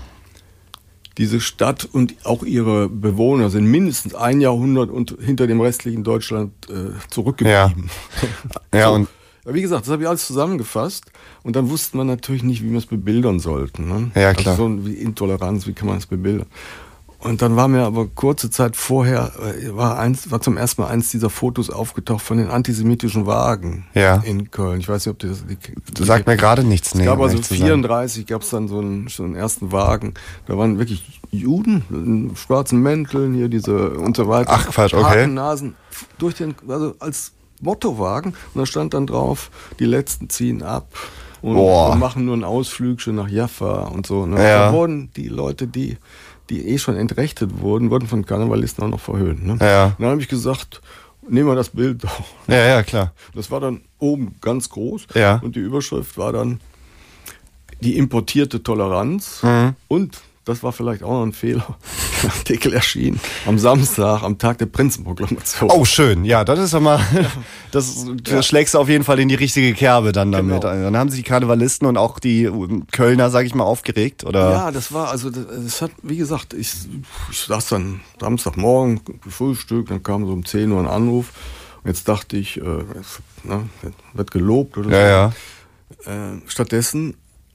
diese Stadt und auch ihre Bewohner sind mindestens ein Jahrhundert und hinter dem restlichen Deutschland äh, zurückgeblieben.
Ja, ja so. Und
wie gesagt, das habe ich alles zusammengefasst und dann wusste man natürlich nicht, wie wir es bebildern sollten. Ne?
Ja, klar.
Also so wie Intoleranz, wie kann man es bebildern? Und dann war mir aber kurze Zeit vorher, war, eins, war zum ersten Mal eins dieser Fotos aufgetaucht von den antisemitischen Wagen
ja.
in Köln. Ich weiß nicht, ob die das... Die, die,
Sagt mir gerade nichts.
Es gab also vierunddreißig, gab es dann so einen, so einen ersten Wagen. Da waren wirklich Juden, in schwarzen Mänteln, hier diese und so weiter.
Ach Quatsch, okay.
Nasen durch den, also als Mottowagen. Und da stand dann drauf, die Letzten ziehen ab. Und wir machen nur ein Ausflügchen nach Jaffa und so. Ne?
Ja.
Da wurden die Leute, die... die eh schon entrechtet wurden, wurden von Karnevalisten auch noch verhöhnt. Ne?
Ja.
Und dann habe ich gesagt, nehmen wir das Bild doch.
Ja, ja, klar.
Das war dann oben ganz groß
ja.
und die Überschrift war dann die importierte Toleranz
mhm.
und das war vielleicht auch noch ein Fehler. Der Artikel erschien am Samstag, am Tag der Prinzenproklamation.
Oh, schön. Ja, das ist ja mal, das, das ja. schlägst du auf jeden Fall in die richtige Kerbe dann damit. Genau. Dann haben sich die Karnevalisten und auch die Kölner, sag ich mal, aufgeregt, oder?
Ja, das war, also, das, das hat, wie gesagt, ich, ich saß dann Samstagmorgen, Frühstück, dann kam so um zehn Uhr ein Anruf. Und jetzt dachte ich, äh, es, ne, wird gelobt oder
ja,
so. Ja. Äh, stattdessen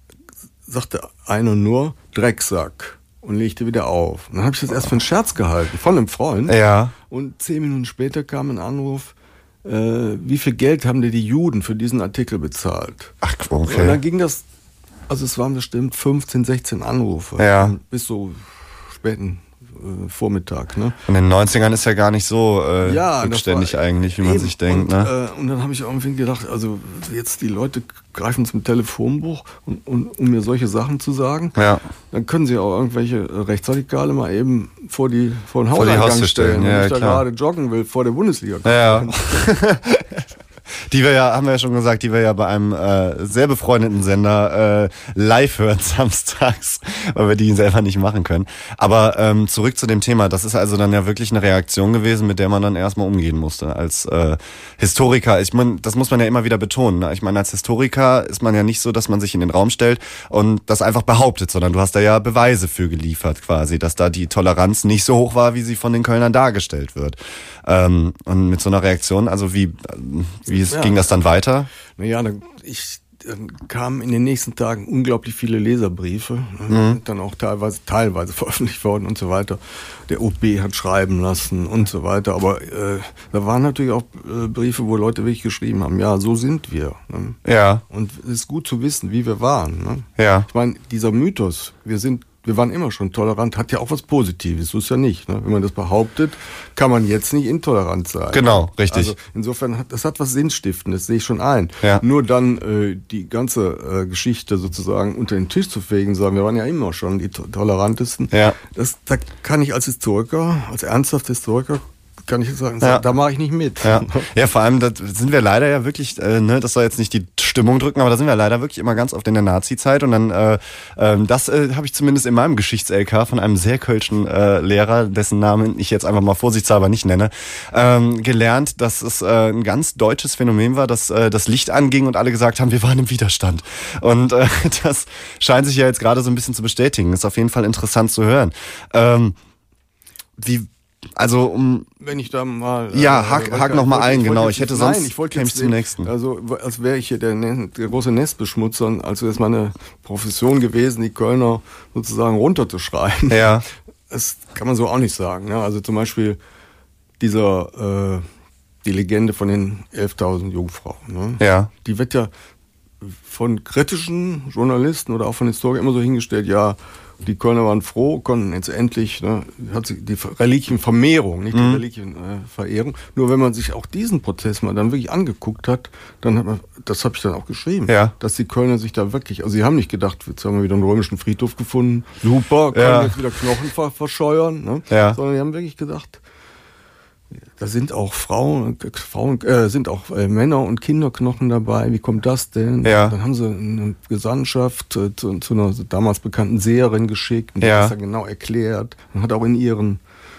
sagte einer nur Drecksack und legte wieder auf. Und dann habe ich das erst für einen Scherz gehalten, von einem Freund.
Ja.
Und zehn Minuten später kam ein Anruf, äh, wie viel Geld haben dir die Juden für diesen Artikel bezahlt?
Ach, okay.
Und dann ging das, also es waren bestimmt fünfzehn, sechzehn Anrufe.
Ja.
Bis so späten äh, Vormittag. Ne?
Und in den neunzigern ist ja gar nicht so äh,
ja,
rückständig
war,
eigentlich, wie man
eben.
sich denkt.
Und,
ne?
äh, und dann habe ich irgendwie gedacht, also jetzt die Leute greifen zum Telefonbuch, und, und, um mir solche Sachen zu sagen.
Ja.
Dann können sie auch irgendwelche Rechtsradikale mal eben vor, die, vor den
vor
Hauseingang
die
stellen,
ja,
wenn ich
klar.
da gerade joggen will vor der Bundesliga.
Ja. Die wir ja, haben wir ja schon gesagt, die wir ja bei einem äh, sehr befreundeten Sender äh, live hören samstags, weil wir die selber nicht machen können. Aber ähm, zurück zu dem Thema, das ist also dann ja wirklich eine Reaktion gewesen, mit der man dann erstmal umgehen musste als äh, Historiker. Ich meine, das muss man ja immer wieder betonen. Ne? Ich meine, als Historiker ist man ja nicht so, dass man sich in den Raum stellt und das einfach behauptet, sondern du hast da ja Beweise für geliefert quasi, dass da die Toleranz nicht so hoch war, wie sie von den Kölnern dargestellt wird. Ähm, und mit so einer Reaktion, also wie, wie es, ja. ging das dann weiter?
Naja, dann, ich, dann kamen in den nächsten Tagen unglaublich viele Leserbriefe,
mhm.
dann auch teilweise, teilweise veröffentlicht worden und so weiter. Der O B hat schreiben lassen und so weiter. Aber äh, da waren natürlich auch äh, Briefe, wo Leute wirklich geschrieben haben, ja, so sind wir. Ne?
Ja.
Und es ist gut zu wissen, wie wir waren. Ne?
Ja.
Ich meine, dieser Mythos, wir sind wir waren immer schon tolerant, hat ja auch was Positives, so ist ja nicht. Ne? Wenn man das behauptet, kann man jetzt nicht intolerant sein.
Genau, richtig.
Also insofern, hat, das hat was Sinnstiftendes, sehe ich schon ein.
Ja.
Nur dann äh, die ganze äh, Geschichte sozusagen unter den Tisch zu fegen, sagen, wir waren ja immer schon die to- tolerantesten.
Ja.
Das, da kann ich als Historiker, als ernsthafter Historiker, kann ich sagen,
Ja.
da mache ich nicht mit.
Ja, ja, vor allem, da sind wir leider ja wirklich, äh, ne, das soll jetzt nicht die Stimmung drücken, aber da sind wir leider wirklich immer ganz oft in der Nazi-Zeit und dann, äh, äh, das äh, habe ich zumindest in meinem Geschichts-L K von einem sehr kölschen äh, Lehrer, dessen Namen ich jetzt einfach mal vorsichtshalber nicht nenne, ähm, gelernt, dass es äh, ein ganz deutsches Phänomen war, dass äh, das Licht anging und alle gesagt haben, wir waren im Widerstand. Und äh, das scheint sich ja jetzt gerade so ein bisschen zu bestätigen. Ist auf jeden Fall interessant zu hören. Ähm, wie Also um
Wenn ich da mal...
Ja, hak-
äh,
hak
ich-
noch mal
ich wollte-
ein,
ich
genau.
wollte
Ich hätte
jetzt-
sonst
Nein, ich wollte
käme
jetzt
ich zum
den-
nächsten.
Also als wäre ich hier der, Ne- der große Nestbeschmutzer, also das ist meine Profession gewesen, die Kölner sozusagen runterzuschreiben.
Ja.
Das kann man so auch nicht sagen. Ne? Also zum Beispiel dieser, äh, die Legende von den elftausend Jungfrauen. Ne?
Ja.
Die wird ja von kritischen Journalisten oder auch von Historikern immer so hingestellt, ja, die Kölner waren froh, konnten jetzt endlich, ne, hat sich die Reliquienvermehrung, nicht die
Mhm.
Reliquienverehrung. Nur wenn man sich auch diesen Prozess mal dann wirklich angeguckt hat, dann hat man, das habe ich dann auch geschrieben,
Ja.
dass die Kölner sich da wirklich, also sie haben nicht gedacht, jetzt haben wir wieder einen römischen Friedhof gefunden, super, können
Ja.
jetzt wieder Knochen ver- verscheuern, ne?
Ja.
Sondern die haben wirklich gedacht, da sind auch Frauen, äh, Frauen äh, sind auch äh, Männer und Kinderknochen dabei. Wie kommt das denn?
Ja.
Dann haben sie eine Gesandtschaft äh, zu, zu einer damals bekannten Seherin geschickt, und die
Ja.
hat das dann genau erklärt und hat auch in ihren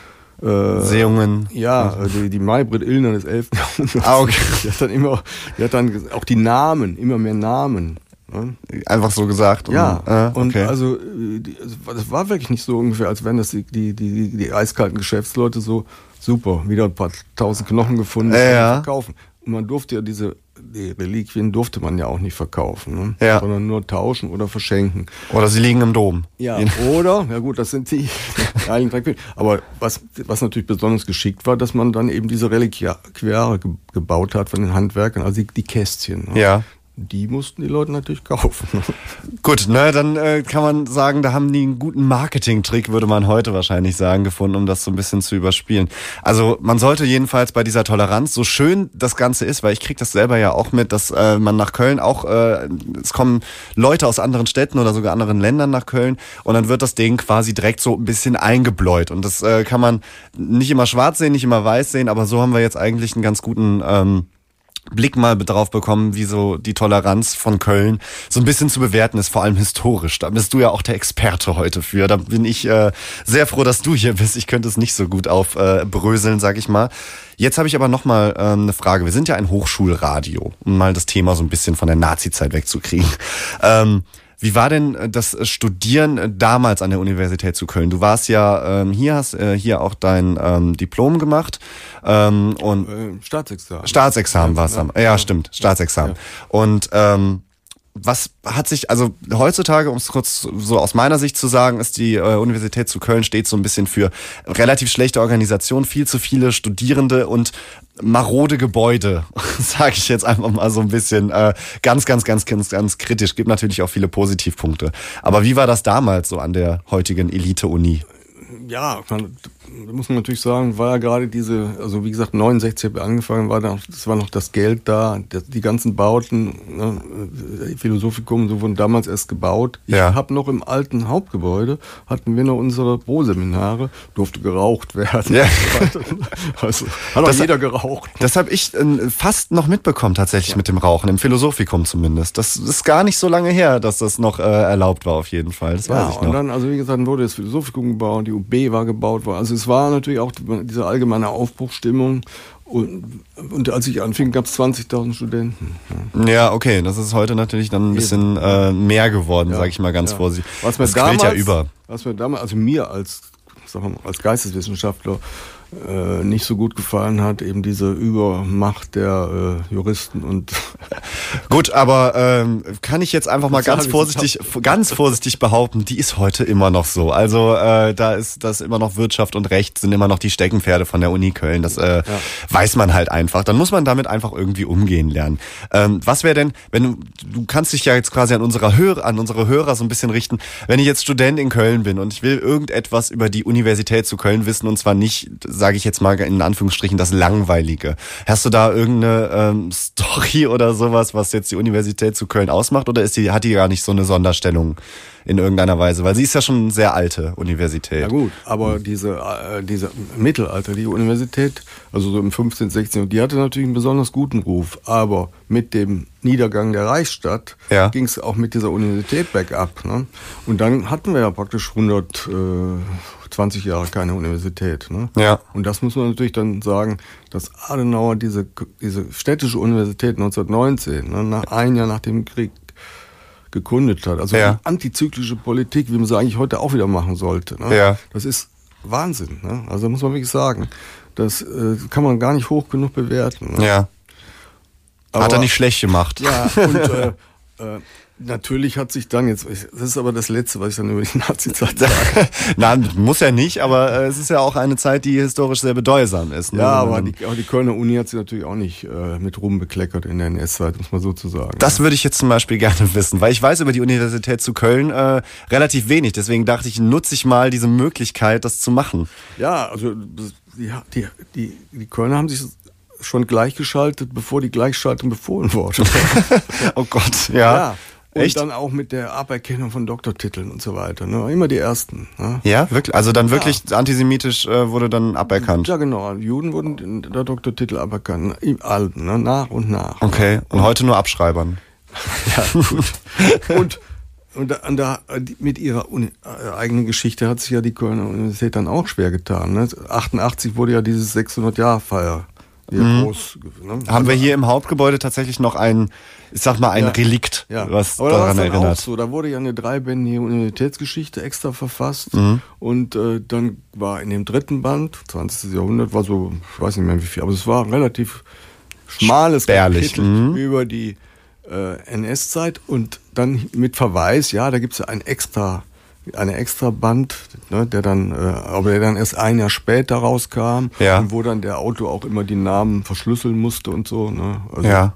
äh,
Sehungen.
ja, äh, die, die Maybrit Illner des elften Jahrhunderts.
Ah, okay.
Die hat dann immer, die hat dann ges- auch die Namen, immer mehr Namen. Ne?
Einfach so gesagt.
Ja,
und, äh,
und
okay.
also äh, die, also, das war wirklich nicht so ungefähr, als wären das die, die, die, die eiskalten Geschäftsleute so, super, wieder ein paar tausend Knochen gefunden, das
Ja,
kann man
ja.
verkaufen. Und man durfte ja diese, die Reliquien durfte man ja auch nicht verkaufen, ne?
Ja.
Sondern nur tauschen oder verschenken.
Oder sie liegen im Dom.
Ja, oder, ja gut, das sind die Heiligen Drei Könige. Aber was, was natürlich besonders geschickt war, dass man dann eben diese Reliquiare ge- gebaut hat von den Handwerkern, also die, die Kästchen. Ne?
Ja.
Die mussten die Leute natürlich kaufen.
Gut, ne, dann äh, kann man sagen, da haben die einen guten Marketing-Trick, würde man heute wahrscheinlich sagen, gefunden, um das so ein bisschen zu überspielen. Also man sollte jedenfalls bei dieser Toleranz, so schön das Ganze ist, weil ich krieg das selber ja auch mit, dass äh, man nach Köln auch, äh, es kommen Leute aus anderen Städten oder sogar anderen Ländern nach Köln und dann wird das Ding quasi direkt so ein bisschen eingebläut. Und das äh, kann man nicht immer schwarz sehen, nicht immer weiß sehen, aber so haben wir jetzt eigentlich einen ganz guten... Ähm, Blick mal drauf bekommen, wie so die Toleranz von Köln so ein bisschen zu bewerten ist, vor allem historisch. Da bist du ja auch der Experte heute für. Da bin ich äh, sehr froh, dass du hier bist. Ich könnte es nicht so gut aufbröseln, äh, sag ich mal. Jetzt habe ich aber noch mal ähm, eine Frage. Wir sind ja ein Hochschulradio, um mal das Thema so ein bisschen von der Nazi-Zeit wegzukriegen. Ähm, Wie war denn das Studieren damals an der Universität zu Köln? Du warst ja ähm, hier, hast äh, hier auch dein ähm, Diplom gemacht ähm, und
äh, Staatsexamen.
Staatsexamen war es
ja,
dann. Ja, ja, stimmt, Staatsexamen.
Ja.
Und ähm, was hat sich, also heutzutage, um es kurz so aus meiner Sicht zu sagen, ist die äh, Universität zu Köln steht so ein bisschen für relativ schlechte Organisation, viel zu viele Studierende und marode Gebäude, sage ich jetzt einfach mal so ein bisschen äh, ganz, ganz, ganz, ganz, ganz kritisch. Gibt natürlich auch viele Positivpunkte. Aber wie war das damals so an der heutigen Elite-Uni?
Ja, man, da muss man natürlich sagen, war ja gerade diese, also wie gesagt, neunundsechzig habe ich angefangen, war da, das war noch das Geld da, das, die ganzen Bauten, ne, Philosophikum, so wurden damals erst gebaut. Ich
Ja.
habe noch im alten Hauptgebäude, hatten wir noch unsere Pro-Seminare, durfte geraucht werden.
Ja.
Also, hat auch
Das-
jeder geraucht.
Das habe ich äh, fast noch mitbekommen tatsächlich mit dem Rauchen, im Philosophikum zumindest. Das ist gar nicht so lange her, dass das noch äh, erlaubt war auf jeden Fall. Das
Ja,
weiß ich
und
noch.
dann, also wie gesagt, dann wurde das Philosophikum gebaut, die U B war gebaut worden. Also es war natürlich auch diese allgemeine Aufbruchsstimmung. Und, und als ich anfing, gab es zwanzigtausend Studenten.
Ja, okay, das ist heute natürlich dann ein bisschen äh, mehr geworden, sage ich mal ganz
ja.
vorsichtig.
Was mir
Das quillt
damals,
ja über.
Was mir damals, also mir als, sag mal, als Geisteswissenschaftler, äh, nicht so gut gefallen hat, eben diese Übermacht der äh, Juristen und
gut, aber ähm, kann ich jetzt einfach mal ganz vorsichtig, ganz vorsichtig behaupten, die ist heute immer noch so. Also äh, da ist das immer noch Wirtschaft und Recht sind immer noch die Steckenpferde von der Uni Köln. Das äh, ja. weiß man halt einfach. Dann muss man damit einfach irgendwie umgehen lernen. Ähm, was wäre denn, wenn du, du kannst dich ja jetzt quasi an unsere Hörer, an unsere Hörer so ein bisschen richten, wenn ich jetzt Student in Köln bin und ich will irgendetwas über die Universität zu Köln wissen und zwar nicht, sage ich jetzt mal in Anführungsstrichen, das Langweilige. Hast du da irgendeine ähm, Story oder sowas, was jetzt die Universität zu Köln ausmacht, oder ist die, hat die gar nicht so eine Sonderstellung in irgendeiner Weise? Weil sie ist ja schon eine sehr alte Universität.
Ja gut, aber diese, äh, diese mittelalterliche Universität, also so im fünfzehnten, sechzehnten, die hatte natürlich einen besonders guten Ruf, aber mit dem Niedergang der Reichsstadt ja. ging es auch mit dieser Universität bergab. Ne? Und dann hatten wir ja praktisch hundertzwanzig Jahre keine Universität. Ne? Ja. Und das muss man natürlich dann sagen, dass Adenauer diese, diese städtische Universität neunzehnhundertneunzehn, ne, nach ein Jahr nach dem Krieg, gegründet hat. Also ja. die antizyklische Politik, wie man sie eigentlich heute auch wieder machen sollte. Ne? Ja. Das ist Wahnsinn. Ne? Also muss man wirklich sagen, das äh, kann man gar nicht hoch genug bewerten. Ne? Ja.
Aber, hat er nicht schlecht gemacht.
Ja, und äh, äh, natürlich hat sich dann jetzt, das ist aber das Letzte, was ich dann über die Nazi-Zeit sage.
Nein, muss ja nicht, aber äh, es ist ja auch eine Zeit, die historisch sehr bedeutsam ist. Ne?
Ja, aber die, aber die Kölner Uni hat sich natürlich auch nicht äh, mit Ruhm bekleckert in der N S-Zeit, muss man so zu sagen.
Das würde ich jetzt zum Beispiel gerne wissen, weil ich weiß über die Universität zu Köln äh, relativ wenig. Deswegen dachte ich, nutze ich mal diese Möglichkeit, das zu machen.
Ja, also die, die, die, die Kölner haben sich schon gleichgeschaltet, bevor die Gleichschaltung befohlen wurde.
Oh Gott, ja.
ja. Und
echt?
Dann auch mit der Aberkennung von Doktortiteln und so weiter. Ne? Immer die Ersten. Ne?
Ja, wirklich? Also dann wirklich ja. antisemitisch äh, wurde dann aberkannt?
Ja, genau. Juden wurden der Doktortitel aberkannt. Allen, ne? Nach und nach.
Okay, und, und heute nur Abschreibern.
Ja, gut. und und da, und da, mit ihrer Uni, äh, eigenen Geschichte hat sich ja die Kölner Universität dann auch schwer getan. Ne? achtundachtzig wurde ja dieses sechshundert-Jahr-Feier.
Mhm. Groß, ne? Haben also, wir hier im Hauptgebäude tatsächlich noch ein, ich sag mal, ein ja, Relikt,
ja.
was
aber
daran
da
erinnert.
Auch so. Da wurde ja eine dreibändige Universitätsgeschichte extra verfasst mhm. und äh, dann war in dem dritten Band, zwanzigsten Jahrhundert, war so, ich weiß nicht mehr wie viel, aber es war ein relativ schmales
Spärlich.
Kapitel mhm. über die äh, N S-Zeit und dann mit Verweis, ja, da gibt es ja ein extra eine extra Band, ne, der dann, äh, aber der dann erst ein Jahr später rauskam ja. und wo dann der Autor auch immer die Namen verschlüsseln musste und so. Ne? Also,
ja.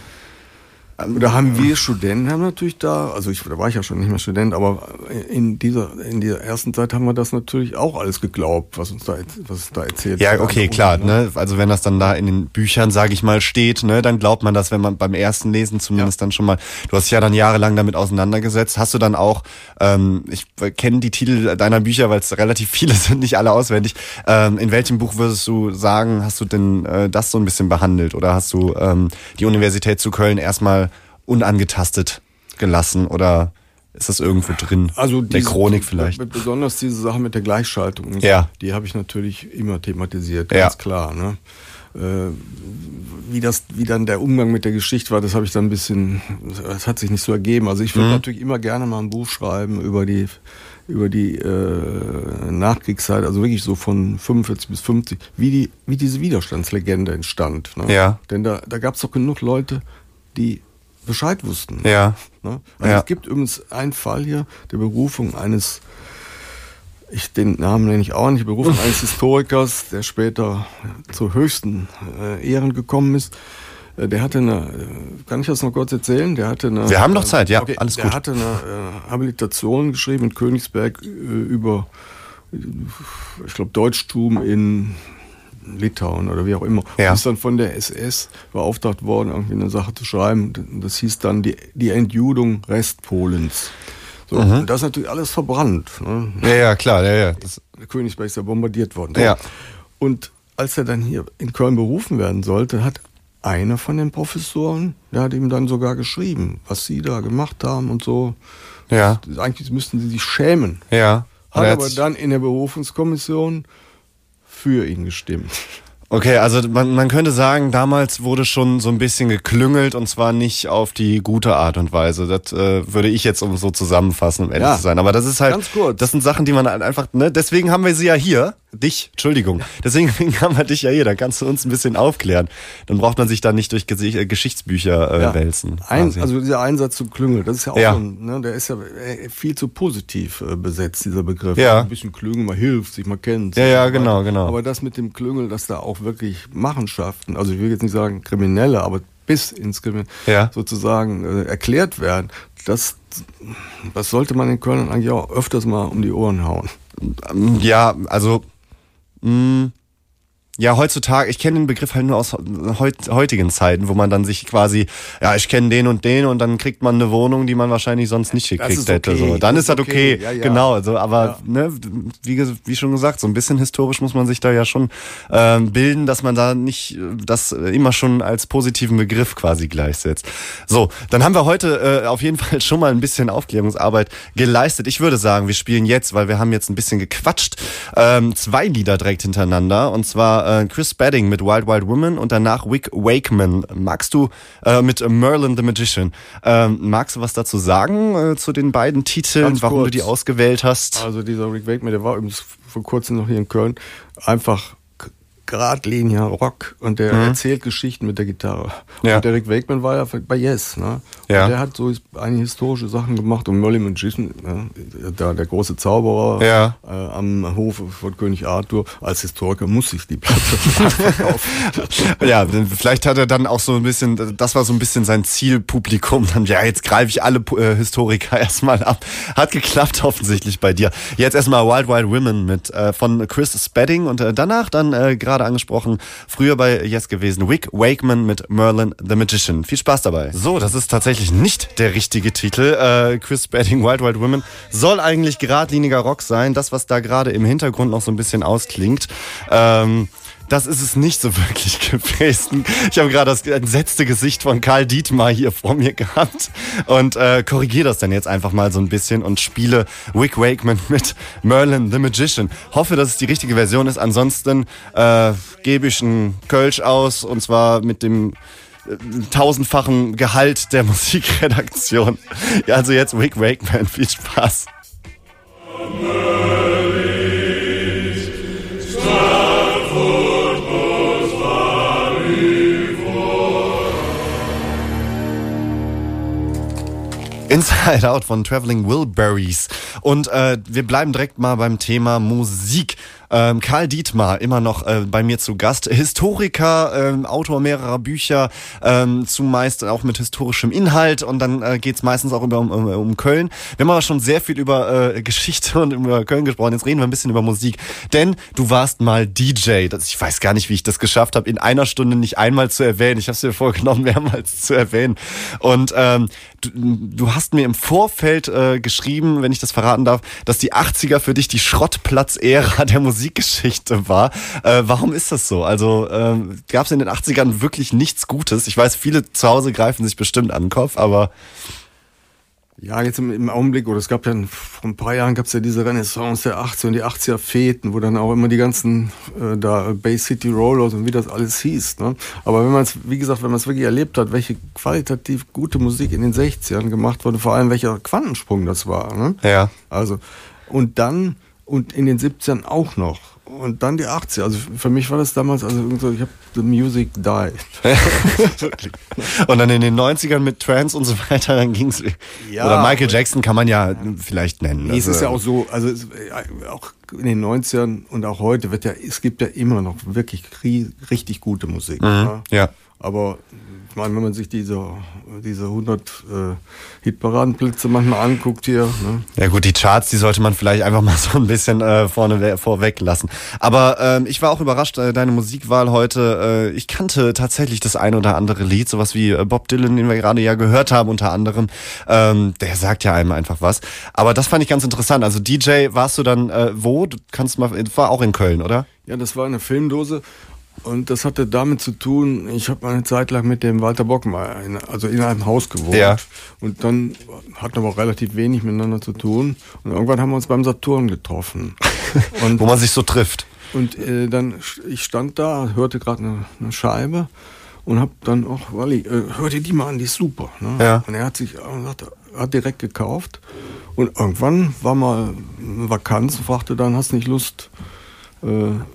Da haben wir Studenten haben natürlich da, also ich, da war ich ja schon nicht mehr Student, aber in dieser in dieser ersten Zeit haben wir das natürlich auch alles geglaubt, was uns da was da erzählt
wird.
Ja,
okay, klar, ne? Also wenn das dann da in den Büchern, sage ich mal, steht, ne, dann glaubt man das, wenn man beim ersten Lesen zumindest ja. dann schon mal. Du hast dich ja dann jahrelang damit auseinandergesetzt. Hast du dann auch, ähm, ich kenne die Titel deiner Bücher, weil es relativ viele sind, nicht alle auswendig. Ähm, in welchem Buch würdest du sagen, hast du denn äh, das so ein bisschen behandelt oder hast du ähm, die Universität zu Köln erstmal unangetastet gelassen oder ist das irgendwo drin?
Also
der
diese,
Chronik vielleicht.
Besonders diese Sache mit der Gleichschaltung,
ja.
die habe ich natürlich immer thematisiert, ganz ja. klar. Ne? Äh, wie das, wie dann der Umgang mit der Geschichte war, das habe ich dann ein bisschen, das hat sich nicht so ergeben. Also ich würde mhm. natürlich immer gerne mal ein Buch schreiben über die über die äh, Nachkriegszeit, also wirklich so von fünfundvierzig bis fünfzig, wie die wie diese Widerstandslegende entstand. Ne?
Ja.
Denn da da gab es doch genug Leute, die Bescheid wussten.
Ja.
Ne? Also ja. Es gibt übrigens einen Fall hier der Berufung eines, ich den Namen nenne ich auch nicht, Berufung eines Historikers, der später zu höchsten äh, Ehren gekommen ist. Äh, der hatte eine, äh, kann ich das noch kurz erzählen? Der hatte eine.
Wir haben noch Zeit, ja,
okay,
alles
der
gut.
Der hatte eine äh, Habilitation geschrieben in Königsberg äh, über, ich glaube, Deutschtum in Litauen oder wie auch immer. Ja. Und ist dann von der S S beauftragt worden, irgendwie eine Sache zu schreiben. Das hieß dann die, die Entjudung Restpolens. So, mhm. Und das ist natürlich alles verbrannt. Ne?
Ja, ja, klar. Ja, ja. Das
der Königsberg ist ja bombardiert worden. So.
Ja.
Und als er dann hier in Köln berufen werden sollte, hat einer von den Professoren, der hat ihm dann sogar geschrieben, was sie da gemacht haben und so.
Ja.
Das, eigentlich müssten sie sich schämen.
Ja.
Hat aber dann in der Berufungskommission für ihn gestimmt.
Okay, also man, man könnte sagen, damals wurde schon so ein bisschen geklüngelt und zwar nicht auf die gute Art und Weise. Das äh, würde ich jetzt um so zusammenfassen, um ehrlich
ja,
zu sein. Aber das ist halt,
ganz kurz.
Das sind Sachen, die man halt einfach, ne, deswegen haben wir sie ja hier. dich, Entschuldigung. Deswegen haben wir dich ja hier, da kannst du uns ein bisschen aufklären. Dann braucht man sich da nicht durch Geschichtsbücher äh, ja. wälzen.
Ein, also dieser Einsatz zu Klüngel, das ist ja auch
ja.
so ein, ne, der ist ja viel zu positiv äh, besetzt, dieser Begriff.
Ja.
Ein bisschen Klüngel, man hilft sich, man kennt.
Ja, ja, genau, genau.
Aber das mit dem Klüngel, dass da auch wirklich Machenschaften, also ich will jetzt nicht sagen Kriminelle, aber bis ins Kriminelle
ja.
sozusagen äh, erklärt werden, das, das sollte man in Köln eigentlich auch öfters mal um die Ohren hauen.
Ja, also mh, ja, heutzutage, ich kenne den Begriff halt nur aus heut, heutigen Zeiten, wo man dann sich quasi, ja, ich kenne den und den und dann kriegt man eine Wohnung, die man wahrscheinlich sonst nicht gekriegt okay. hätte. So. Dann das ist das okay, okay. Ja, ja. genau. Also, aber ja. ne, wie, wie schon gesagt, so ein bisschen historisch muss man sich da ja schon äh, bilden, dass man da nicht das immer schon als positiven Begriff quasi gleichsetzt. So, dann haben wir heute äh, auf jeden Fall schon mal ein bisschen Aufklärungsarbeit geleistet. Ich würde sagen, wir spielen jetzt, weil wir haben jetzt ein bisschen gequatscht, ähm, zwei Lieder direkt hintereinander und zwar Chris Spedding mit Wild Wild Woman und danach Rick Wakeman. Magst du äh, mit Merlin the Magician? Ähm, magst du was dazu sagen äh, zu den beiden Titeln,
Ganz
warum
kurz.
du die ausgewählt hast?
Also dieser Rick Wakeman, der war übrigens vor kurzem noch hier in Köln, einfach geradliniger Rock und der mhm. erzählt Geschichten mit der Gitarre.
Ja.
Und der Rick Wakeman war ja bei Yes, ne?
Ja.
Und der hat so einige historische Sachen gemacht und Merlin Magician, ne? der, der große Zauberer
ja.
äh, am Hofe von König Arthur. Als Historiker muss ich die Platte verkaufen.
Ja, vielleicht hat er dann auch so ein bisschen, das war so ein bisschen sein Zielpublikum. Dann, ja, jetzt greife ich alle äh, Historiker erstmal ab. Hat geklappt offensichtlich bei dir. Jetzt erstmal Wild Wild Women mit äh, von Chris Spedding und äh, danach dann äh, gerade angesprochen, früher bei Yes gewesen, Rick Wakeman mit Merlin the Magician. Viel Spaß dabei. So, das ist tatsächlich nicht der richtige Titel. Äh, Chris Spedding, Wild Wild Women soll eigentlich geradliniger Rock sein. Das, was da gerade im Hintergrund noch so ein bisschen ausklingt. Ähm, Das ist es nicht so wirklich gewesen. Ich habe gerade das entsetzte Gesicht von Karl Dietmar hier vor mir gehabt und äh, korrigiere das dann jetzt einfach mal so ein bisschen und spiele Rick Wakeman mit Merlin the Magician. Hoffe, dass es die richtige Version ist. Ansonsten äh, gebe ich einen Kölsch aus und zwar mit dem äh, tausendfachen Gehalt der Musikredaktion. Ja, also jetzt Rick Wakeman. Viel Spaß. Inside Out von Traveling Wilburys. Und äh, wir bleiben direkt mal beim Thema Musik. Ähm, Karl Dietmar, immer noch äh, bei mir zu Gast. Historiker, ähm, Autor mehrerer Bücher, ähm, zumeist auch mit historischem Inhalt. Und dann äh, geht's meistens auch über, um, um Köln. Wir haben aber schon sehr viel über äh, Geschichte und über Köln gesprochen. Jetzt reden wir ein bisschen über Musik. Denn du warst mal D J. Das, ich weiß gar nicht, wie ich das geschafft habe, in einer Stunde nicht einmal zu erwähnen. Ich habe es mir vorgenommen, mehrmals zu erwähnen. Und ähm, du, du hast mir im Vorfeld äh, geschrieben, wenn ich das verraten darf, dass die achtziger für dich die Schrottplatz-Ära der Musikgeschichte war. Äh, warum ist das so? Also äh, gab es in den achtzigern wirklich nichts Gutes? Ich weiß, viele zu Hause greifen sich bestimmt an den Kopf, aber...
Ja, jetzt im, im Augenblick, oder es gab ja, vor ein paar Jahren gab es ja diese Renaissance der achtziger und die achtziger Feten, wo dann auch immer die ganzen äh, da Bay City Rollers und wie das alles hieß. Ne? Aber wenn man es, wie gesagt, wenn man es wirklich erlebt hat, welche qualitativ gute Musik in den sechzigern gemacht wurde, vor allem welcher Quantensprung das war. Ne?
Ja.
Also, und dann, und in den siebzigern auch noch. Und dann die achtziger. Also für mich war das damals, also so, ich habe The Music Died.
Und dann in den neunzigern mit Trance und so weiter, dann ging's. Ja, oder Michael Jackson kann man ja, ja. vielleicht nennen.
Nee, also, es ist ja auch so, also es, auch in den neunzigern und auch heute wird ja, es gibt ja immer noch wirklich richtig gute Musik.
Mhm.
Ja.
ja.
Aber ich meine, wenn man sich diese, diese hundert äh, Hitparadenplätze manchmal anguckt hier. Ne?
Ja gut, die Charts, die sollte man vielleicht einfach mal so ein bisschen äh, vorne vorweg lassen. Aber ähm, ich war auch überrascht, äh, deine Musikwahl heute. Äh, ich kannte tatsächlich das ein oder andere Lied, sowas wie äh, Bob Dylan, den wir gerade ja gehört haben unter anderem. Ähm, der sagt ja einem einfach was. Aber das fand ich ganz interessant. Also D J warst du dann äh, wo? Du kannst mal, war auch in Köln, oder?
Ja, das war eine Filmdose. Und das hatte damit zu tun, ich habe eine Zeit lang mit dem Walter Bockmeier in, also in einem Haus gewohnt.
Ja.
Und dann hatten wir auch relativ wenig miteinander zu tun. Und irgendwann haben wir uns beim Saturn getroffen. Und,
wo man sich so trifft.
Und äh, dann, ich stand da, hörte gerade eine, eine Scheibe und hab dann auch, Wally, äh, hör dir die mal an, die ist super. Ne?
Ja.
Und er hat sich hat, hat direkt gekauft. Und irgendwann war mal eine Vakanz und fragte dann, hast du nicht Lust, äh,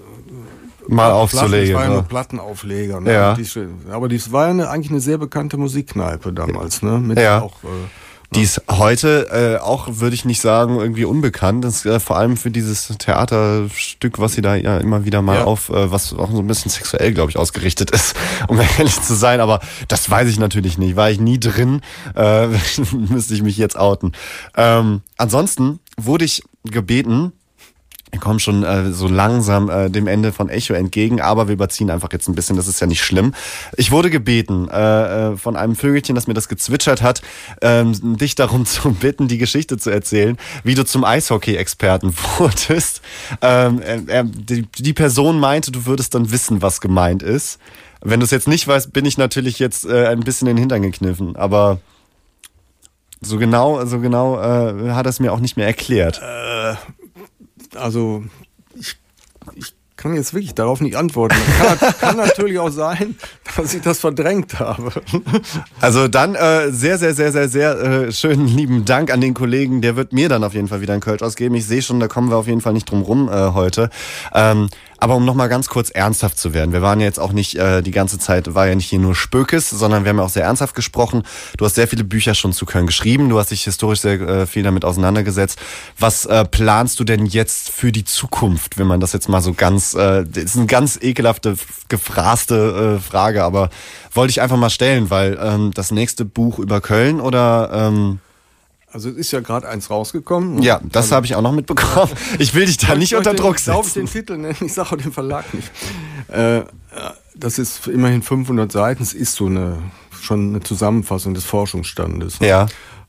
mal aufzulegen.
Das war ja
ne?
nur Plattenaufleger. Ne?
Ja.
Die, aber das war ja eine, eigentlich eine sehr bekannte Musikkneipe damals. Ne? Mit
Ja.
auch, äh,
Die ist heute äh, auch, würde ich nicht sagen, irgendwie unbekannt. Das ist äh, vor allem für dieses Theaterstück, was sie da ja immer wieder mal
Ja.
auf, äh, was auch so ein bisschen sexuell, glaube ich, ausgerichtet ist, um ehrlich zu sein. Aber das weiß ich natürlich nicht. War ich nie drin, äh, müsste ich mich jetzt outen. Ähm, ansonsten wurde ich gebeten, wir kommen schon äh, so langsam äh, dem Ende von Echo entgegen, aber wir überziehen einfach jetzt ein bisschen, das ist ja nicht schlimm. Ich wurde gebeten äh, äh, von einem Vögelchen, das mir das gezwitschert hat, ähm, dich darum zu bitten, die Geschichte zu erzählen, wie du zum Eishockey-Experten wurdest. Ähm, äh, die, die Person meinte, du würdest dann wissen, was gemeint ist. Wenn du es jetzt nicht weißt, bin ich natürlich jetzt äh, ein bisschen in den Hintern gekniffen, aber so genau, so genau äh, hat er es mir auch nicht mehr erklärt.
Äh, also ich, ich kann jetzt wirklich darauf nicht antworten. Kann, kann natürlich auch sein, dass ich das verdrängt habe.
Also dann äh, sehr, sehr, sehr, sehr, sehr äh, schönen lieben Dank an den Kollegen. Der wird mir dann auf jeden Fall wieder einen Kölsch ausgeben. Ich sehe schon, da kommen wir auf jeden Fall nicht drum rum äh, heute. Ähm, aber um nochmal ganz kurz ernsthaft zu werden. Wir waren ja jetzt auch nicht, äh, die ganze Zeit war ja nicht hier nur Spökes, sondern wir haben ja auch sehr ernsthaft gesprochen. Du hast sehr viele Bücher schon zu Köln geschrieben. Du hast dich historisch sehr äh, viel damit auseinandergesetzt. Was äh, planst du denn jetzt für die Zukunft, wenn man das jetzt mal so ganz, äh, das ist eine ganz ekelhafte, gefraßte äh, Frage, aber wollte ich einfach mal stellen, weil ähm, das nächste Buch über Köln oder... Ähm,
Also es ist ja gerade eins rausgekommen.
ja, das
also,
habe ich auch noch mitbekommen. Ich will dich da nicht unter Druck setzen.
Darf ich den Titel nennen? Ich sage auch den Verlag nicht. Äh, das ist immerhin fünfhundert Seiten. Es ist so eine schon eine Zusammenfassung des Forschungsstandes. Ne?
Ja.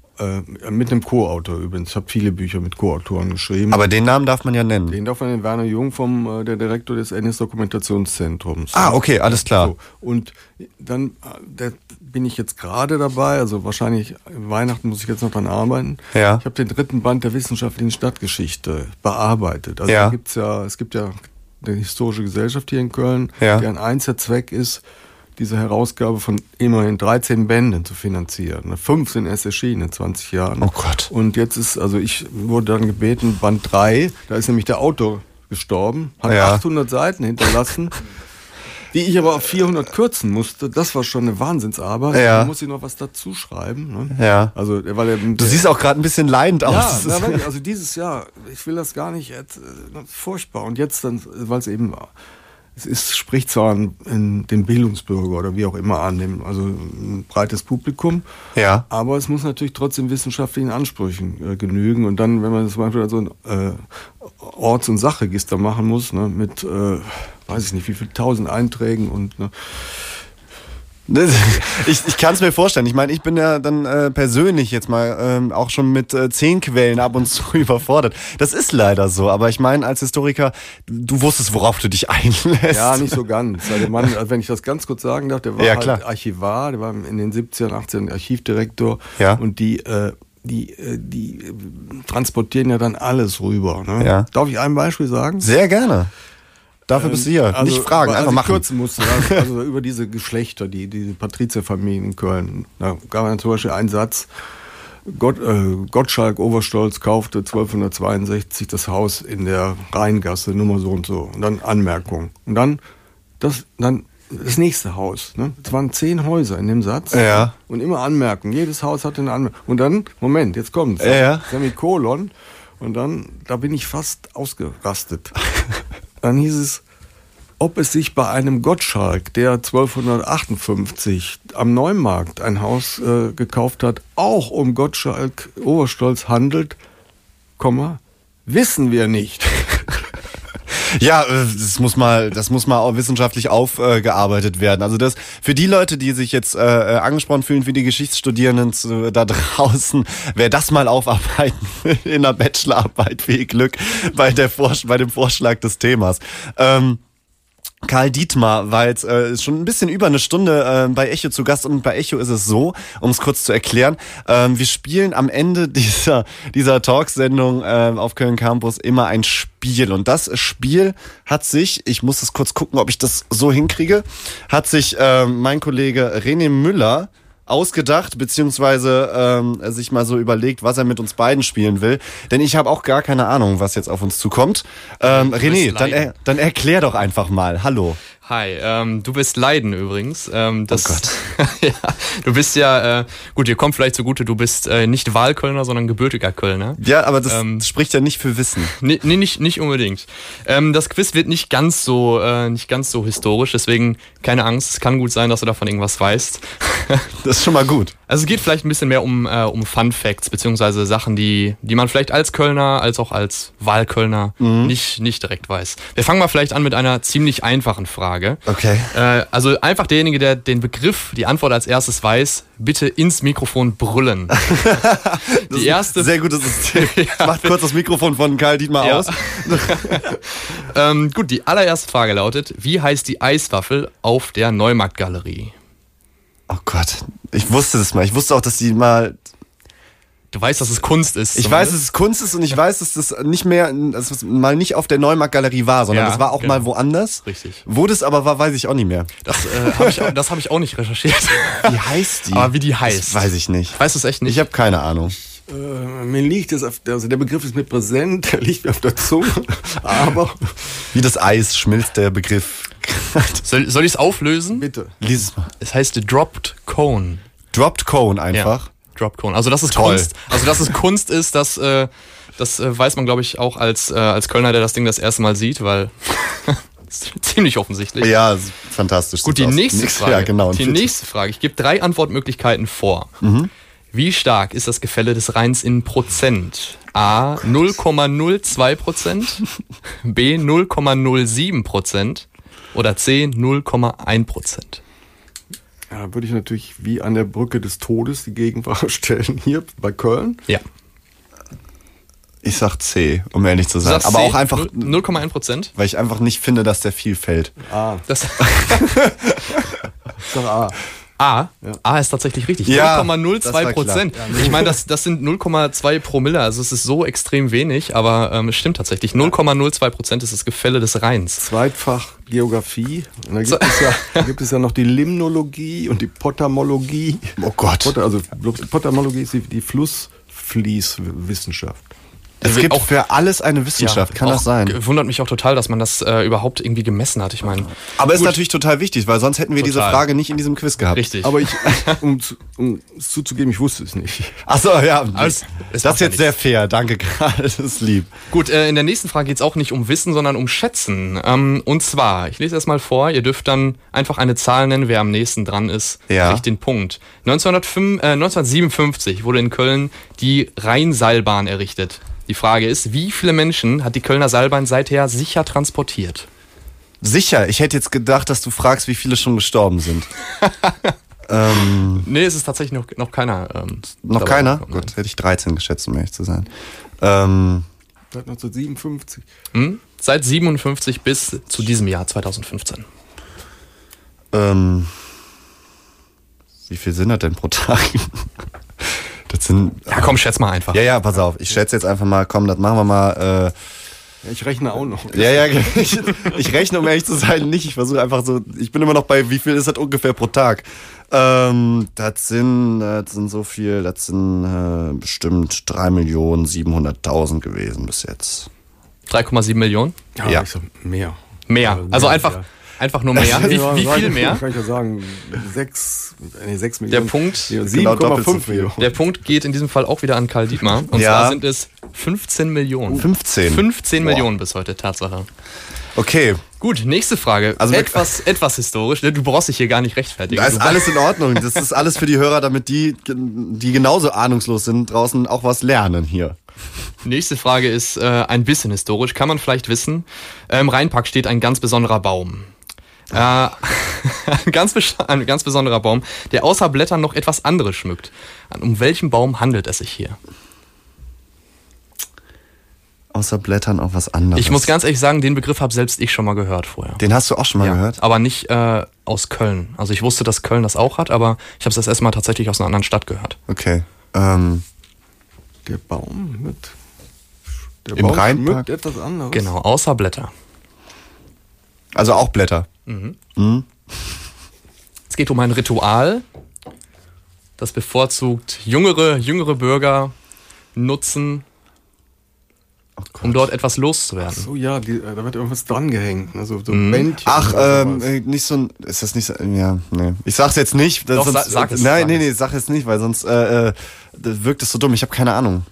Äh, mit einem Co-Autor übrigens. Ich habe viele Bücher mit Co-Autoren geschrieben.
Aber den Namen darf man ja nennen.
Den darf man den Werner Jung, vom äh, der Direktor des N S-Dokumentationszentrums.
Ah, okay, alles klar.
So. Und dann da bin ich jetzt gerade dabei, also wahrscheinlich Weihnachten muss ich jetzt noch dran arbeiten.
Ja.
Ich habe den dritten Band der wissenschaftlichen Stadtgeschichte bearbeitet. Also
Ja.
da gibt's ja, es gibt ja eine historische Gesellschaft hier in Köln,
Ja.
deren einziger Zweck ist, diese Herausgabe von immerhin dreizehn Bänden zu finanzieren. Fünf sind erst erschienen in zwanzig Jahren.
Oh Gott.
Und jetzt ist, also ich wurde dann gebeten, Band drei, da ist nämlich der Autor gestorben, hat
Ja.
achthundert Seiten hinterlassen, die ich aber auf vierhundert kürzen musste. Das war schon eine Wahnsinnsarbeit.
Ja.
Da muss ich noch was dazu schreiben. Ne?
Ja.
Also, weil er,
Du siehst auch gerade ein bisschen leidend aus.
ja,
Das
na,
ist-
wirklich, also dieses Jahr, ich will das gar nicht, äh, furchtbar. Und jetzt dann, weil es eben, es ist, spricht zwar an, an den Bildungsbürger oder wie auch immer an, dem, also ein breites Publikum,
Ja.
aber es muss natürlich trotzdem wissenschaftlichen Ansprüchen äh, genügen. Und dann, wenn man zum Beispiel so ein äh, Orts- und Sachregister machen muss, ne, mit, äh, weiß ich nicht, wie viel tausend Einträgen und ne,
Ich, ich kann es mir vorstellen. Ich meine, ich bin ja dann äh, persönlich jetzt mal ähm, auch schon mit äh, zehn Quellen ab und zu überfordert. Das ist leider so. Aber ich meine, als Historiker, du wusstest, worauf du dich einlässt.
ja, nicht so ganz. Also der Mann, also wenn ich das ganz kurz sagen darf, der war
Ja,
halt
klar.
Archivar, der war in den siebzigern, achtzigern Archivdirektor.
Ja.
Und die, äh, die, äh, die äh, transportieren ja dann alles rüber. Ne?
Ja.
Darf ich ein Beispiel sagen?
Sehr gerne. Dafür bist du hier.
Also,
Nicht fragen,
aber
einfach
als ich
machen.
kürzen musste, also, also über diese Geschlechter, die diese Patrizierfamilien in Köln. Da gab es zum Beispiel einen Satz, Gott, äh, Gottschalk Oberstolz kaufte zwölfhundertzweiundsechzig das Haus in der Rheingasse, Nummer so und so. Und dann Anmerkung. Und dann das, dann das nächste Haus. Ne? Es waren zehn Häuser in dem Satz.
Ja.
Und immer Anmerkung. Jedes Haus hatte eine Anmerkung. Und dann, Moment, jetzt kommt's.
Ja, ja.
Semikolon. Und dann, da bin ich fast ausgerastet. Dann hieß es, ob es sich bei einem Gottschalk, der zwölfhundertachtundfünfzig am Neumarkt ein Haus äh, gekauft hat, auch um Gottschalk Oberstolz handelt, Komma, wissen wir nicht.
Ja, äh, das muss mal, das muss mal auch wissenschaftlich aufgearbeitet werden. Also das für die Leute, die sich jetzt äh, angesprochen fühlen, für die Geschichtsstudierenden zu, da draußen, wer das mal aufarbeiten will in der Bachelorarbeit, viel Glück bei der Vorsch- bei dem Vorschlag des Themas. Ähm, Karl Dietmar war jetzt äh, schon ein bisschen über eine Stunde äh, bei Echo zu Gast und bei Echo ist es so, um es kurz zu erklären, ähm, wir spielen am Ende dieser dieser Talksendung äh, auf Köln Campus immer ein Spiel und das Spiel hat sich, ich muss es kurz gucken, ob ich das so hinkriege, hat sich äh, mein Kollege René Müller ausgedacht, beziehungsweise ähm, sich mal so überlegt, was er mit uns beiden spielen will. Denn ich habe auch gar keine Ahnung, was jetzt auf uns zukommt. Ähm, René, dann, er, dann erklär doch einfach mal. Hallo.
Hi, ähm, du bist Leiden übrigens. Ähm, das,
oh Gott.
Ja, du bist ja, äh, gut, dir kommt vielleicht zugute, du bist äh, nicht Wahlkölner, sondern gebürtiger Kölner.
Ja, aber das
ähm,
spricht ja nicht für Wissen.
Nee, nee nicht, nicht unbedingt. Ähm, das Quiz wird nicht ganz so äh, nicht ganz so historisch, deswegen keine Angst, es kann gut sein, dass du davon irgendwas weißt.
Das ist schon mal gut.
Also es geht vielleicht ein bisschen mehr um, äh, um Fun Facts, beziehungsweise Sachen, die, die man vielleicht als Kölner, als auch als Wahlkölner mhm. nicht, nicht direkt weiß. Wir fangen mal vielleicht an mit einer ziemlich einfachen Frage.
Okay.
Äh, also einfach derjenige, der den Begriff, die Antwort als erstes weiß, bitte ins Mikrofon brüllen. Die erste.
Sehr gutes System. Ja. Macht kurz das Mikrofon von Karl Dietmar
ja.
aus.
ähm, gut, die allererste Frage lautet, wie heißt die Eiswaffel auf der Neumarktgalerie?
Oh Gott, ich wusste das mal. Ich wusste auch, dass die mal...
Du weißt, dass es Kunst ist.
Ich weiß, dass es Kunst ist und ich weiß, dass das nicht mehr, dass es mal nicht auf der Neumarktgalerie war, sondern
ja,
das war auch
genau.
mal woanders.
Richtig.
Wo das aber war, weiß ich auch nicht mehr.
Das äh, habe ich, auch- das hab ich auch nicht recherchiert.
Wie heißt die?
Aber wie die heißt.
Das weiß ich nicht.
Weißt du es echt nicht?
Ich habe keine Ahnung.
Äh, mir liegt es auf, also der Begriff ist mir präsent, der liegt mir auf der Zunge, aber
Wie das Eis schmilzt der Begriff.
Soll, soll ich es auflösen?
bitte.
Lies es mal.
Es heißt Dropped Cone.
Dropped Cone einfach.
Dropped Cone. Also das ist
Toll.
Kunst. Also dass es Kunst ist, das, äh, das äh, weiß man, glaube ich, auch als, äh, als Kölner, der das Ding das erste Mal sieht, weil das ist ziemlich offensichtlich.
Ja, ist fantastisch.
Gut, die
sieht aus.
nächste Frage.
Ja, genau.
Die nächste Frage. Ich gebe drei Antwortmöglichkeiten vor.
Mhm.
Wie stark ist das Gefälle des Rheins in Prozent? A null Komma null zwei Prozent, B null Komma null sieben Prozent oder C null Komma eins Prozent.
Ja, würde ich natürlich wie an der Brücke des Todes die Gegenfrage stellen, hier bei Köln.
Ja.
Ich sag C, um ehrlich zu
Du
sein.
sagst
Aber
C,
auch einfach,
null Komma eins Prozent.
weil ich einfach nicht finde, dass der viel fällt.
Ah,
Das
ich sag A.
A. A ist tatsächlich richtig.
Ja,
null Komma null zwei
das war
Prozent.
klar.
Ich meine, das, das sind null Komma zwei Promille, also es ist so extrem wenig, aber ähm, es stimmt tatsächlich. null Komma null zwei Prozent ist das Gefälle des Rheins.
Zweitfach Geografie. Und da gibt, es ja, da gibt es ja noch die Limnologie und die Potamologie.
Oh Gott.
Potter, also Potamologie ist die, die Flussfließwissenschaft.
Es gibt auch für alles eine Wissenschaft, kann
auch,
das sein?
Wundert mich auch total, dass man das äh, überhaupt irgendwie gemessen hat. Ich meine,
Aber ist natürlich total wichtig, weil sonst hätten wir diese
Total.
Frage nicht in diesem Quiz gehabt.
richtig.
Aber ich, um, zu- um es zuzugeben, ich wusste es nicht.
Ach so, ja.
Alles-
das
es
ist
macht ja
jetzt sehr fair. Danke, Karl. Das ist lieb.
Gut, äh, in der nächsten Frage geht es auch nicht um Wissen, sondern um Schätzen. Ähm, und zwar, ich lese erst mal vor, ihr dürft dann einfach eine Zahl nennen, wer am nächsten dran ist,
Ja.
kriegt den Punkt. neunzehnhundertfünf, äh, neunzehnhundertsiebenundfünfzig wurde in Köln die Rheinseilbahn errichtet. Die Frage ist, wie viele Menschen hat die Kölner Seilbahn seither sicher transportiert?
Sicher. Ich hätte jetzt gedacht, dass du fragst, wie viele schon gestorben sind. ähm,
Nee, es ist tatsächlich noch, noch keiner. Ähm,
noch
dabei
keiner?
gekommen,
Gut, hätte ich dreizehn geschätzt, um ehrlich zu sein. Ähm,
Seit neunzehnhundertsiebenundfünfzig.
Hm? Seit siebenundfünfzig bis zu diesem Jahr zweitausendfünfzehn.
ähm, wie viel sind das denn pro Tag? Das sind.
Ja, komm, schätz mal einfach.
Ja, ja, pass auf. Ich schätze jetzt einfach mal, komm, das machen wir mal. Äh,
Ja, ich rechne auch noch.
ja, ja, ich, ich rechne, um ehrlich zu sein, nicht. Ich versuche einfach so, ich bin immer noch bei, wie viel ist das ungefähr pro Tag? Ähm, das sind, das sind so viel, das sind äh, bestimmt drei Millionen siebenhunderttausend gewesen bis jetzt.
drei Komma sieben Millionen?
Ja,
Ja.
ich sag mehr.
Mehr.
Ja,
Also
mehr,
einfach,
ja.
einfach nur mehr. Wie,
Ja,
wie
sag
viel
ich-
mehr?
Kann ich ja sagen, sechs, nee, sechs
Der
Millionen.
Punkt,
Nee,
Genau
sieben Komma
doppelt so
fünf
viel.
Millionen.
der Punkt geht in diesem Fall auch wieder an Karl Dietmar. Und
Ja.
zwar sind es fünfzehn Millionen.
fünfzehn.
fünfzehn
Boah.
Millionen bis heute, Tatsache.
Okay,
Gut, nächste Frage.
Also wir-
etwas, etwas historisch. Du brauchst dich hier gar nicht rechtfertigen.
da ist
Du-
alles in Ordnung. Das ist alles für die Hörer, damit die, die genauso ahnungslos sind, draußen auch was lernen hier.
Nächste Frage ist äh, ein bisschen historisch. Kann man vielleicht wissen. Äh, Im Rheinpark steht ein ganz besonderer Baum. Äh, ein, ganz, bes- ein ganz besonderer Baum, der außer Blättern noch etwas anderes schmückt. Um welchen Baum handelt es sich hier?
Außer Blättern auch was anderes.
Ich muss ganz ehrlich sagen, den Begriff habe selbst ich schon mal gehört vorher.
Den hast du auch schon mal
Ja,
gehört?
aber nicht äh, aus Köln. Also ich wusste, dass Köln das auch hat, aber ich habe es das erste Mal tatsächlich aus einer anderen Stadt gehört.
Okay. Ähm,
Der Baum mit. Der
Im
Baum
Rheinpark?
schmückt etwas anderes.
Genau, außer Blätter.
also auch Blätter.
Es geht um ein Ritual das bevorzugt jüngere, jüngere Bürger nutzen,
Oh
um dort etwas loszuwerden.
So, ja, die, da wird irgendwas dran gehängt. Also so
Mhm.
ein Bändchen.
Ach,
oder
ähm,
sowas.
äh, nicht so ein, ist das nicht so, ja, nee. Ich sag's jetzt nicht. Das
Doch,
sonst,
sa- sag es,
Nein,
sag
nee,
es.
nee, sag es nicht, weil sonst äh, äh, das wirkt es so dumm. Ich habe keine Ahnung.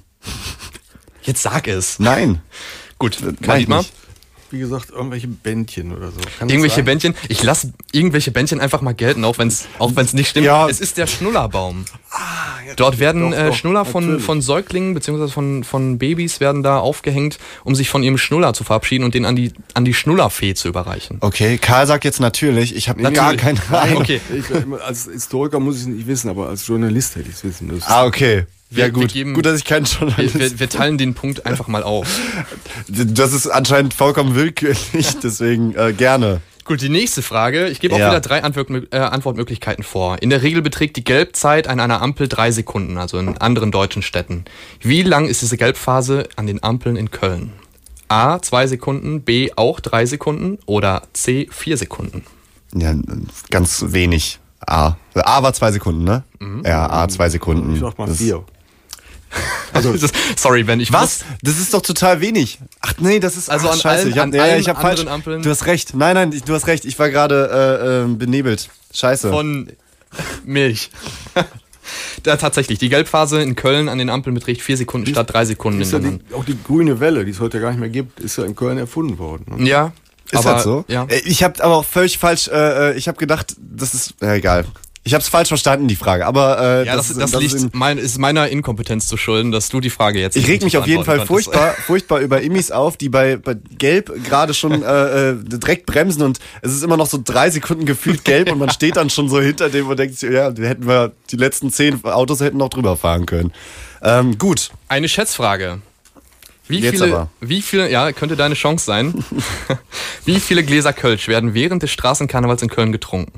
Jetzt sag es.
Nein.
Gut,
Mach ich
Karl Dietmar.
nicht.
Wie gesagt, irgendwelche Bändchen oder so. Kann das
Irgendwelche
sein?
Bändchen. Ich lasse irgendwelche Bändchen einfach mal gelten, auch wenn es auch wenn's nicht stimmt.
Ja.
Es ist der Schnullerbaum. Dort werden
doch,
äh,
doch,
Schnuller von,
natürlich.
von Säuglingen bzw. Von, von Babys werden da aufgehängt, um sich von ihrem Schnuller zu verabschieden und den an die, an die Schnullerfee zu überreichen.
Okay, Karl sagt jetzt natürlich. Ich habe gar
Natürlich.
keine
Nein,
Ahnung.
okay.
Ich, als Historiker muss ich es nicht wissen, aber als Journalist hätte ich es wissen müssen.
Ah, okay.
Wir-
Ja
wir
gut.
geben-
Gut, dass ich kein Journalist
Wir, wir, wir teilen den Punkt einfach mal auf.
Das ist anscheinend vollkommen willkürlich, deswegen äh, gerne.
Gut, die nächste Frage. Ich gebe auch
Ja.
wieder drei Antwort, äh, Antwortmöglichkeiten vor. In der Regel beträgt die Gelbzeit an einer Ampel drei Sekunden, also in anderen deutschen Städten. Wie lang ist diese Gelbphase an den Ampeln in Köln? A, zwei Sekunden, B, auch drei Sekunden oder C, vier Sekunden?
Ja, ganz wenig. A. A war zwei Sekunden, ne? Ja, A zwei Sekunden.
Ich sag mal
Das-
vier.
Also, sorry, Ben, ich
Was? Das ist doch total wenig. Ach nee, das ist
Also
ach,
an
scheiße.
allen-
ich hab,
an
ja,
allen
ich hab falsch.
anderen Ampeln-
Du hast recht. Nein, nein, ich- du hast recht. Ich war gerade äh, äh, benebelt. Scheiße.
Von Milch. Da tatsächlich, die Gelbphase in Köln an den Ampeln beträgt vier Sekunden statt drei Sekunden.
Ist ja
in
die,
anderen.
auch die grüne Welle, die es heute ja gar nicht mehr gibt, ist ja in Köln erfunden worden. Ne?
Ja,
ist
aber,
das so?
Ja.
Äh, Ich habe aber auch völlig falsch. Äh, ich habe gedacht, das ist ja, egal. Ich habe es falsch verstanden, die Frage. Aber äh,
Ja, das, das,
das
liegt
ist in,
mein, ist meiner Inkompetenz zu schulden, dass du die Frage jetzt
ich reg
nicht
mich auf jeden Fall
beantworten konntest.
furchtbar, furchtbar über Immis auf, die bei, bei Gelb gerade schon äh, äh, direkt bremsen und es ist immer noch so drei Sekunden gefühlt gelb und man steht dann schon so hinter dem und denkt sich, ja, die hätten wir die letzten zehn Autos hätten noch drüber fahren können. Ähm, gut.
Eine Schätzfrage. Wie
Jetzt
viele,
aber.
wie viele, ja, könnte deine Chance sein. Wie viele Gläser Kölsch werden während des Straßenkarnevals in Köln getrunken?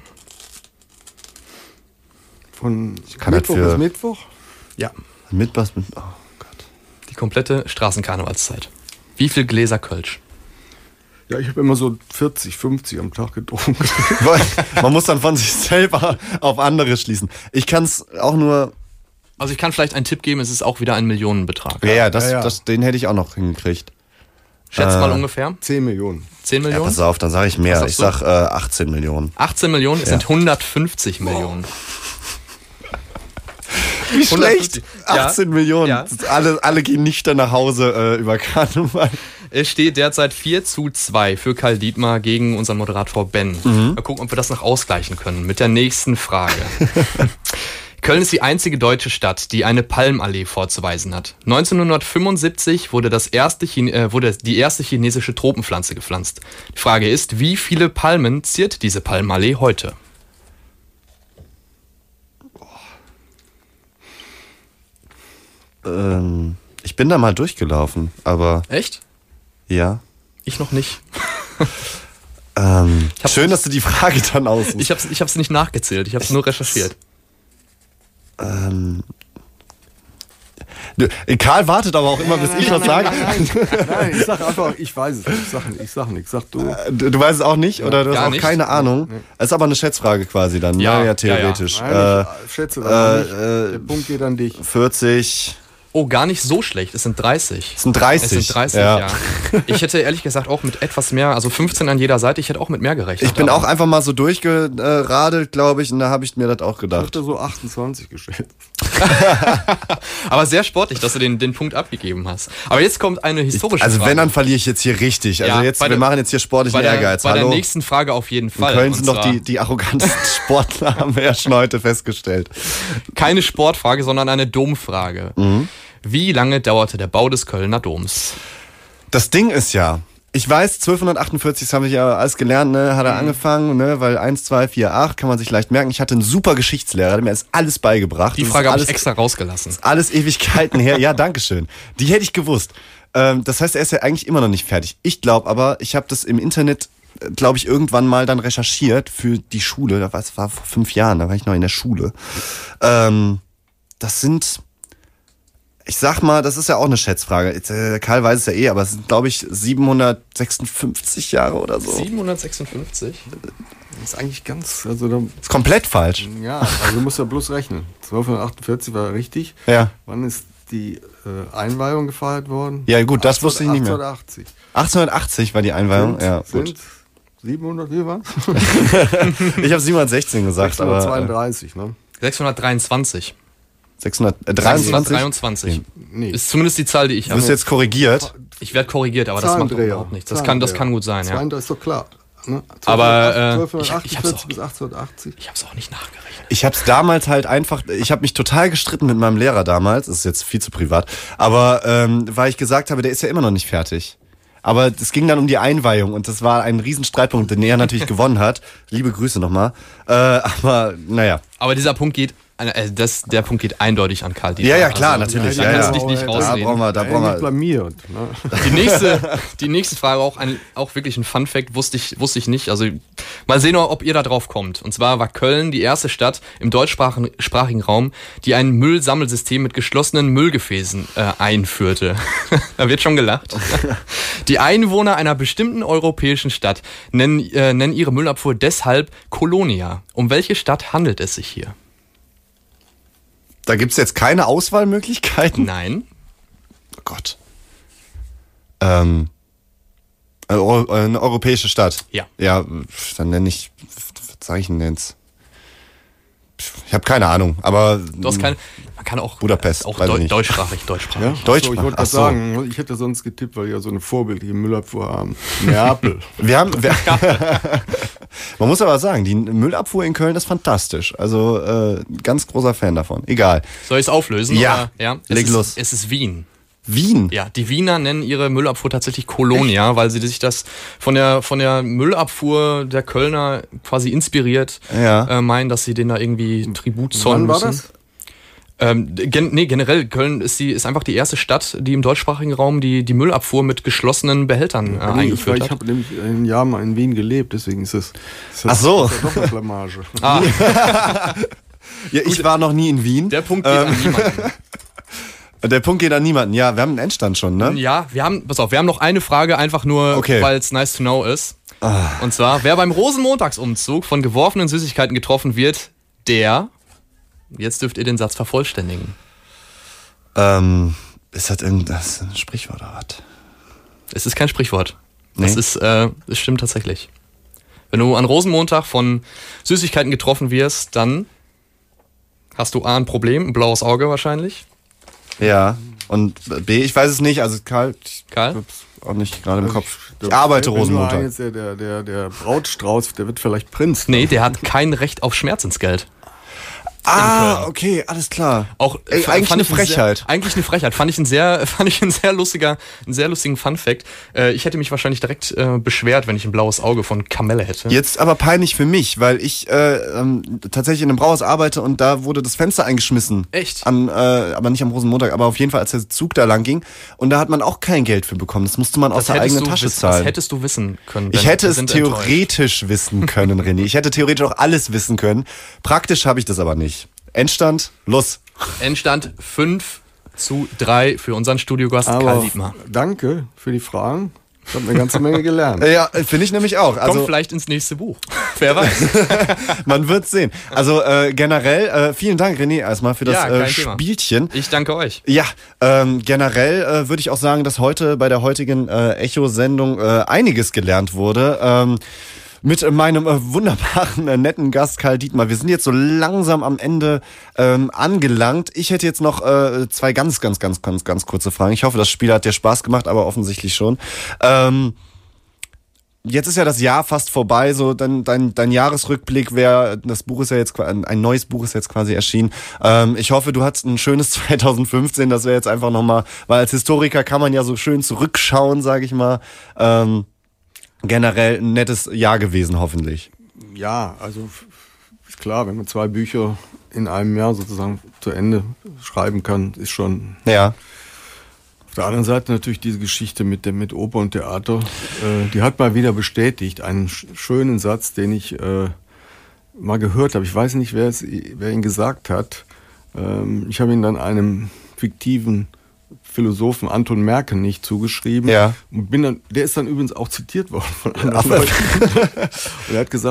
Von
kann das
Mittwoch
für-
bis Mittwoch?
Ja,
Mit was mit. Oh Gott.
die komplette Straßenkarnevalszeit. Wie viele Gläser Kölsch?
Ja, ich habe immer so vierzig, fünfzig am Tag getrunken.
Man muss dann von sich selber auf andere schließen. Ich kann es auch nur.
Also ich kann vielleicht einen Tipp geben, es ist auch wieder ein Millionenbetrag.
Ja, ja, das,
Ja, ja.
Das, den hätte ich auch noch hingekriegt.
Schätz
Äh,
mal ungefähr.
zehn Millionen.
zehn
Ja,
Millionen?
pass auf, dann sage ich mehr.
Was
Ich
sagst
sag äh, achtzehn Millionen.
achtzehn Millionen, es sind hundertfünfzig Millionen.
Wie schlecht.
Ja.
achtzehn Millionen.
Ja.
Alle, alle gehen nüchtern nach Hause äh, über Karneval.
Es steht derzeit vier zu zwei für Karl Dietmar gegen unseren Moderator Ben.
Mhm.
Mal gucken, ob wir das noch ausgleichen können mit der nächsten Frage. Köln ist die einzige deutsche Stadt, die eine Palmallee vorzuweisen hat. neunzehnhundertfünfundsiebzig wurde, das erste Chine- äh, wurde die erste chinesische Tropenpflanze gepflanzt. Die Frage ist, wie viele Palmen ziert diese Palmallee heute?
Ähm, ich bin da mal durchgelaufen, aber
Echt?
ja.
Ich noch nicht.
Ähm,
hab's-
schön, dass du die Frage dann aussuchst.
Ich hab's, ich hab's nicht nachgezählt, ich hab's nur recherchiert.
Ähm, du, Karl wartet aber auch immer, bis ich was sage.
Nein, nein, ich sag einfach, ich weiß es nicht. Ich sag, ich sag nichts. Sag du.
Du, du weißt es auch nicht oder du hast
Gar
auch
nicht.
keine Ahnung. Es ist aber eine Schätzfrage quasi dann.
Ja,
Ja, ja,
ja,
theoretisch.
Nein, ich schätze das
äh,
nicht.
äh,
Der Punkt geht an dich.
Äh, vierzig.
Oh, gar nicht so schlecht. Es sind dreißig.
Es sind dreißig.
Es sind dreißig, ja. Ich hätte ehrlich gesagt auch mit etwas mehr, also fünfzehn an jeder Seite, ich hätte auch mit mehr gerechnet.
Ich bin
aber-
auch einfach mal so durchgeradelt, glaube ich, und da habe ich mir das auch
Ich
gedacht.
hatte so achtundzwanzig geschätzt.
Aber sehr sportlich, dass du den, den Punkt abgegeben hast. Aber jetzt kommt eine historische
Also
Frage.
wenn, dann verliere ich jetzt hier richtig. Also
Ja,
jetzt,
bei
wir
der-
machen jetzt hier sportlichen
bei der,
Ehrgeiz.
bei der
Hallo.
nächsten Frage auf jeden Fall.
In Köln
Und
sind doch
zwar
die, die arrogantesten Sportler, haben wir ja schon heute festgestellt.
keine Sportfrage, sondern eine Domfrage.
Mhm.
Wie lange dauerte der Bau des Kölner Doms?
Das Ding ist ja, ich weiß, zwölfhundertachtundvierzig, das habe ich ja alles gelernt, ne, hat er angefangen, ne, weil eins, zwei, vier, acht kann man sich leicht merken. Ich hatte einen super Geschichtslehrer, der hat mir das alles beigebracht.
Die
Das
Frage
ist
habe
alles,
ich extra rausgelassen.
alles Ewigkeiten her. Ja, dankeschön. Die hätte ich gewusst. Ähm, das heißt, er ist ja eigentlich immer noch nicht fertig. Ich glaube aber, ich habe das im Internet, glaube ich, irgendwann mal dann recherchiert für die Schule. Das war, das war vor fünf Jahren, da war ich noch in der Schule. Ähm, das sind... Ich sag mal, das ist ja auch eine Schätzfrage. Jetzt, äh, Karl weiß es ja eh, aber es sind, glaube ich, siebenhundertsechsundfünfzig Jahre oder so.
siebenhundertsechsundfünfzig?
ist eigentlich ganz, also da,
Ist komplett falsch.
ja, also du musst ja bloß rechnen. zwölfhundertachtundvierzig war richtig.
Ja.
Wann ist die äh, Einweihung gefeiert worden?
Ja, gut, das wusste ich nicht mehr.
achtzehnhundertachtzig.
achtzehnhundertachtzig war die Einweihung.
Sind,
Ja, gut.
sind siebenhundert, wie war's?
Ich habe siebenhundertsechzehn gesagt, aber.
sechshundertzweiunddreißig, ne?
sechshundertdreiundzwanzig.
sechshundertdreiundzwanzig?
sechshundertdreiundzwanzig.
Nee.
Ist zumindest die Zahl, die ich
Du wirst
habe.
jetzt korrigiert.
Ich werde korrigiert, aber das macht doch
Zahlendreher.
überhaupt nichts. Das kann, das kann gut sein, ja.
zweiunddreißig ist doch klar. Ne?
Aber, äh,
zwölfhundertachtundvierzig
ich- ich hab's auch-
bis achtzehnhundertachtzig.
Ich habe es auch nicht nachgerechnet.
Ich habe es damals halt einfach, ich habe mich total gestritten mit meinem Lehrer damals, das ist jetzt viel zu privat, aber ähm, weil ich gesagt habe, der ist ja immer noch nicht fertig. Aber es ging dann um die Einweihung und das war ein Riesenstreitpunkt, den er natürlich gewonnen hat. Liebe Grüße nochmal. Äh, aber naja.
Aber dieser Punkt geht, äh, das, der Punkt geht eindeutig an Karl Dieter.
Ja, ja, klar,
Also,
natürlich.
Da
Ja,
kannst
ja.
du dich nicht
Da
Da
rausreden.
brauchen wir, da
Da
brauchen
nicht
wir.
blamiert. Ne?
Die nächste, die nächste Frage, auch, ein, auch wirklich ein Fun-Fact, wusste ich, wusste ich nicht. Also mal sehen, ob ihr da drauf kommt. Und zwar war Köln die erste Stadt im deutschsprachigen Raum, die ein Müllsammelsystem mit geschlossenen Müllgefäßen äh, einführte. Da wird schon gelacht. Die Einwohner einer bestimmten europäischen Stadt nennen, äh, nennen ihre Müllabfuhr deshalb Kolonia. Um welche Stadt handelt es sich hier?
Da gibt's jetzt keine Auswahlmöglichkeiten.
Nein.
Oh Gott. Ähm, eine, Euro, eine europäische Stadt.
Ja.
Ja, dann nenne ich, was sag ich denn jetzt? Ich habe keine Ahnung, aber
Du hast keine, man kann auch,
Budapest,
auch
weiß ich
deu
nicht.
deutschsprachig, deutschsprachig.
Ja?
Deutsch-
So, ich wollte
Ach
gerade
so.
sagen, ich hätte sonst getippt, weil wir ja so eine vorbildliche Müllabfuhr haben. Neapel.
wir haben. Wir, man muss aber sagen, die Müllabfuhr in Köln ist fantastisch. Also äh, ganz großer Fan davon. Egal.
Soll ich es auflösen?
Ja.
Oder? Ja. Es
Leg
ist,
los.
Es ist Wien.
Wien.
Ja, die Wiener nennen ihre Müllabfuhr tatsächlich Kolonia, weil sie sich das von der von der Müllabfuhr der Kölner quasi inspiriert
Ja.
äh, meinen, dass sie denen da irgendwie Tribut zollen
Wann war
müssen.
das?
Ähm, gen nee, generell, Köln ist, die, ist einfach die erste Stadt, die im deutschsprachigen Raum die, die Müllabfuhr mit geschlossenen Behältern äh,
Nee, ich
eingeführt
ich
hat.
habe nämlich ein Jahr mal in Wien gelebt, deswegen ist es ist das,
Ach so.
ist ja doch eine Blamage.
Ah,
Ja, ich war noch nie in Wien.
der Punkt geht
Ähm,
an niemanden.
Der Punkt geht an niemanden. Ja, wir haben einen Endstand schon, ne?
Ja, wir haben, pass auf, wir haben noch eine Frage, einfach nur,
Okay. Ah.
weil es nice to know ist. Und zwar, wer beim Rosenmontagsumzug von geworfenen Süßigkeiten getroffen wird, der, jetzt dürft ihr den Satz vervollständigen.
Ähm, ist das, ein, das ist ein Sprichwort oder was?
Es ist kein Sprichwort.
Nee?
Das ist, äh, es stimmt tatsächlich. Wenn du an Rosenmontag von Süßigkeiten getroffen wirst, dann hast du A, ein Problem, ein blaues Auge wahrscheinlich.
Ja. Und B, ich weiß es nicht. Also Karl, ich
Karl?
hab's auch nicht gerade im
Also
Kopf.
ich-
Ich arbeite
fällt mir nur ein,
Rosenmontag.
Jetzt der, der, der, der Brautstrauß, der wird vielleicht Prinz.
Nee, der hat kein Recht auf Schmerzensgeld.
Ah, okay, alles klar.
Auch
Ey,
f-
eigentlich
fand
eine
ich ein
Frechheit.
Sehr, eigentlich eine Frechheit. Fand ich ein sehr, fand ich ein sehr lustiger, einen sehr lustigen Fun-Fact. Äh, ich hätte mich wahrscheinlich direkt äh, beschwert, wenn ich ein blaues Auge von Kamelle hätte.
Jetzt aber peinlich für mich, weil ich äh, ähm, tatsächlich in einem Brauhaus arbeite und da wurde das Fenster eingeschmissen.
Echt?
An, äh, aber nicht am Rosenmontag, aber auf jeden Fall, als der Zug da lang ging. Und da hat man auch kein Geld für bekommen. Das musste man aus der
hättest
eigenen
du
Tasche
wissen,
zahlen.
Das hättest du wissen können.
Ich
Ben.
hätte
Wir
es
sind enttäuscht.
theoretisch wissen können, René. Ich hätte theoretisch auch alles wissen können. Praktisch habe ich das aber nicht. Endstand, los.
Endstand fünf zu drei für unseren Studiogast Karl
Aber
Dietmar.
danke für die Fragen. Ich habe eine ganze Menge gelernt.
Ja, finde ich nämlich auch.
Kommt
Also
vielleicht ins nächste Buch. Wer weiß.
man wird sehen. Also äh, generell, äh, vielen Dank, René, erstmal für das
Ja, kein
äh,
Thema.
Spielchen.
Ich danke euch.
Ja, ähm, generell äh, würde ich auch sagen, dass heute bei der heutigen äh, Echo-Sendung äh, einiges gelernt wurde. Ähm, mit meinem äh, wunderbaren, äh, netten Gast Karl Dietmar. Wir sind jetzt so langsam am Ende ähm, angelangt. Ich hätte jetzt noch äh, zwei ganz, ganz, ganz, ganz, ganz kurze Fragen. Ich hoffe, das Spiel hat dir Spaß gemacht, aber offensichtlich schon. Ähm, Jetzt ist ja das Jahr fast vorbei, so dein, dein, dein Jahresrückblick wäre, das Buch ist ja jetzt, ein, ein neues Buch ist jetzt quasi erschienen. Ähm, ich hoffe, du hattest ein schönes zwanzig fünfzehn, das wäre jetzt einfach nochmal, weil als Historiker kann man ja so schön zurückschauen, sage ich mal. Ähm, generell ein nettes Jahr gewesen, hoffentlich.
Ja, also f- ist klar, wenn man zwei Bücher in einem Jahr sozusagen zu Ende schreiben kann, ist schon.
Ja.
Auf der anderen Seite natürlich diese Geschichte mit dem mit Oper und Theater, äh, die hat mal wieder bestätigt einen sch- schönen Satz, den ich äh, mal gehört habe. Ich weiß nicht, wer es, wer ihn gesagt hat. Ähm, ich habe ihn dann einem fiktiven Philosophen Anton Merkenich zugeschrieben.
Ja.
Und bin dann, der ist dann übrigens auch zitiert worden von anderen Leuten. Und er hat gesagt,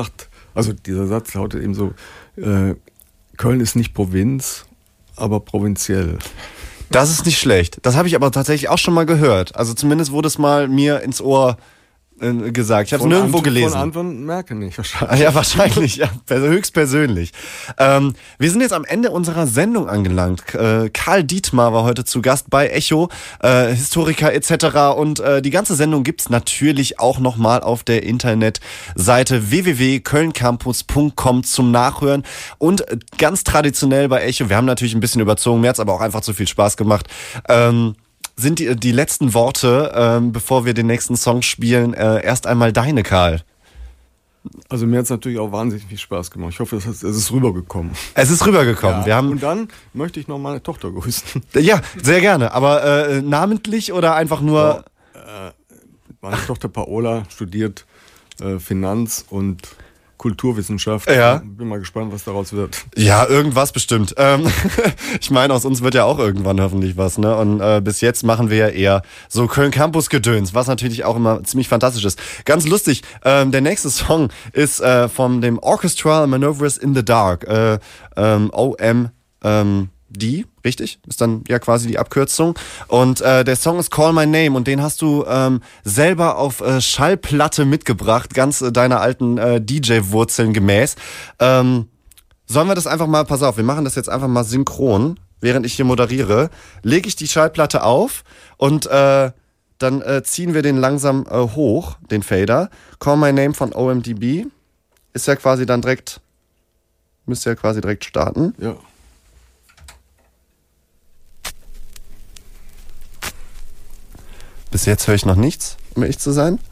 Also dieser Satz lautet eben so, äh, Köln ist nicht Provinz, aber provinziell.
Das ist nicht schlecht. Das habe ich aber tatsächlich auch schon mal gehört. Also zumindest wurde es mal mir ins Ohr äh, gesagt. Ich habe es nirgendwo
Ant-
gelesen.
Von Anton Merkel nicht wahrscheinlich.
Ja, wahrscheinlich, ja, höchstpersönlich. Ähm, wir sind jetzt am Ende unserer Sendung angelangt. Äh, Karl Dietmar war heute zu Gast bei Echo, äh, Historiker et cetera. Und äh, die ganze Sendung gibt's natürlich auch nochmal auf der Internetseite w w w punkt köln campus punkt com zum Nachhören. Und ganz traditionell bei Echo, wir haben natürlich ein bisschen überzogen, mir hat's aber auch einfach zu viel Spaß gemacht, ähm, sind die, die letzten Worte, ähm, bevor wir den nächsten Song spielen, äh, erst einmal deine, Karl.
Also mir hat es natürlich auch wahnsinnig viel Spaß gemacht. Ich hoffe, es ist, es ist rübergekommen.
Es ist rübergekommen.
Ja.
Wir haben
Und dann möchte ich noch meine Tochter grüßen.
Ja, sehr gerne. Aber äh, namentlich oder einfach nur...
Ja, äh, meine Tochter Paola studiert äh, Finanz- und Kulturwissenschaft.
Ja.
Bin mal gespannt, was daraus wird.
Ja, irgendwas bestimmt. Ähm, ich meine, aus uns wird ja auch irgendwann hoffentlich was, ne? Und äh, bis jetzt machen wir ja eher so Köln-Campus-Gedöns, was natürlich auch immer ziemlich fantastisch ist. Ganz lustig, ähm, der nächste Song ist äh, von dem Orchestral Manoeuvres in the Dark. Äh, ähm, O M D, richtig? Ist dann ja quasi die Abkürzung. Und äh, der Song ist Call My Name und den hast du ähm, selber auf äh, Schallplatte mitgebracht, ganz äh, deiner alten äh, D J-Wurzeln gemäß. Ähm, sollen wir das einfach mal, pass auf, wir machen das jetzt einfach mal synchron, während ich hier moderiere. Lege ich die Schallplatte auf und äh, dann äh, ziehen wir den langsam äh, hoch, den Fader. Call My Name von O M D B ist ja quasi dann direkt, müsste ja quasi direkt starten.
Ja.
Bis jetzt höre ich noch nichts, um ehrlich zu sein.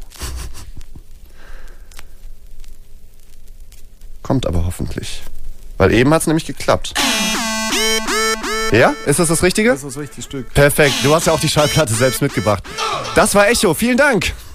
Kommt aber hoffentlich. Weil eben hat es nämlich geklappt. Ja? Ist das das Richtige?
Das ist das richtige Stück.
Perfekt. Du hast ja auch die Schallplatte selbst mitgebracht. Das war Echo. Vielen Dank.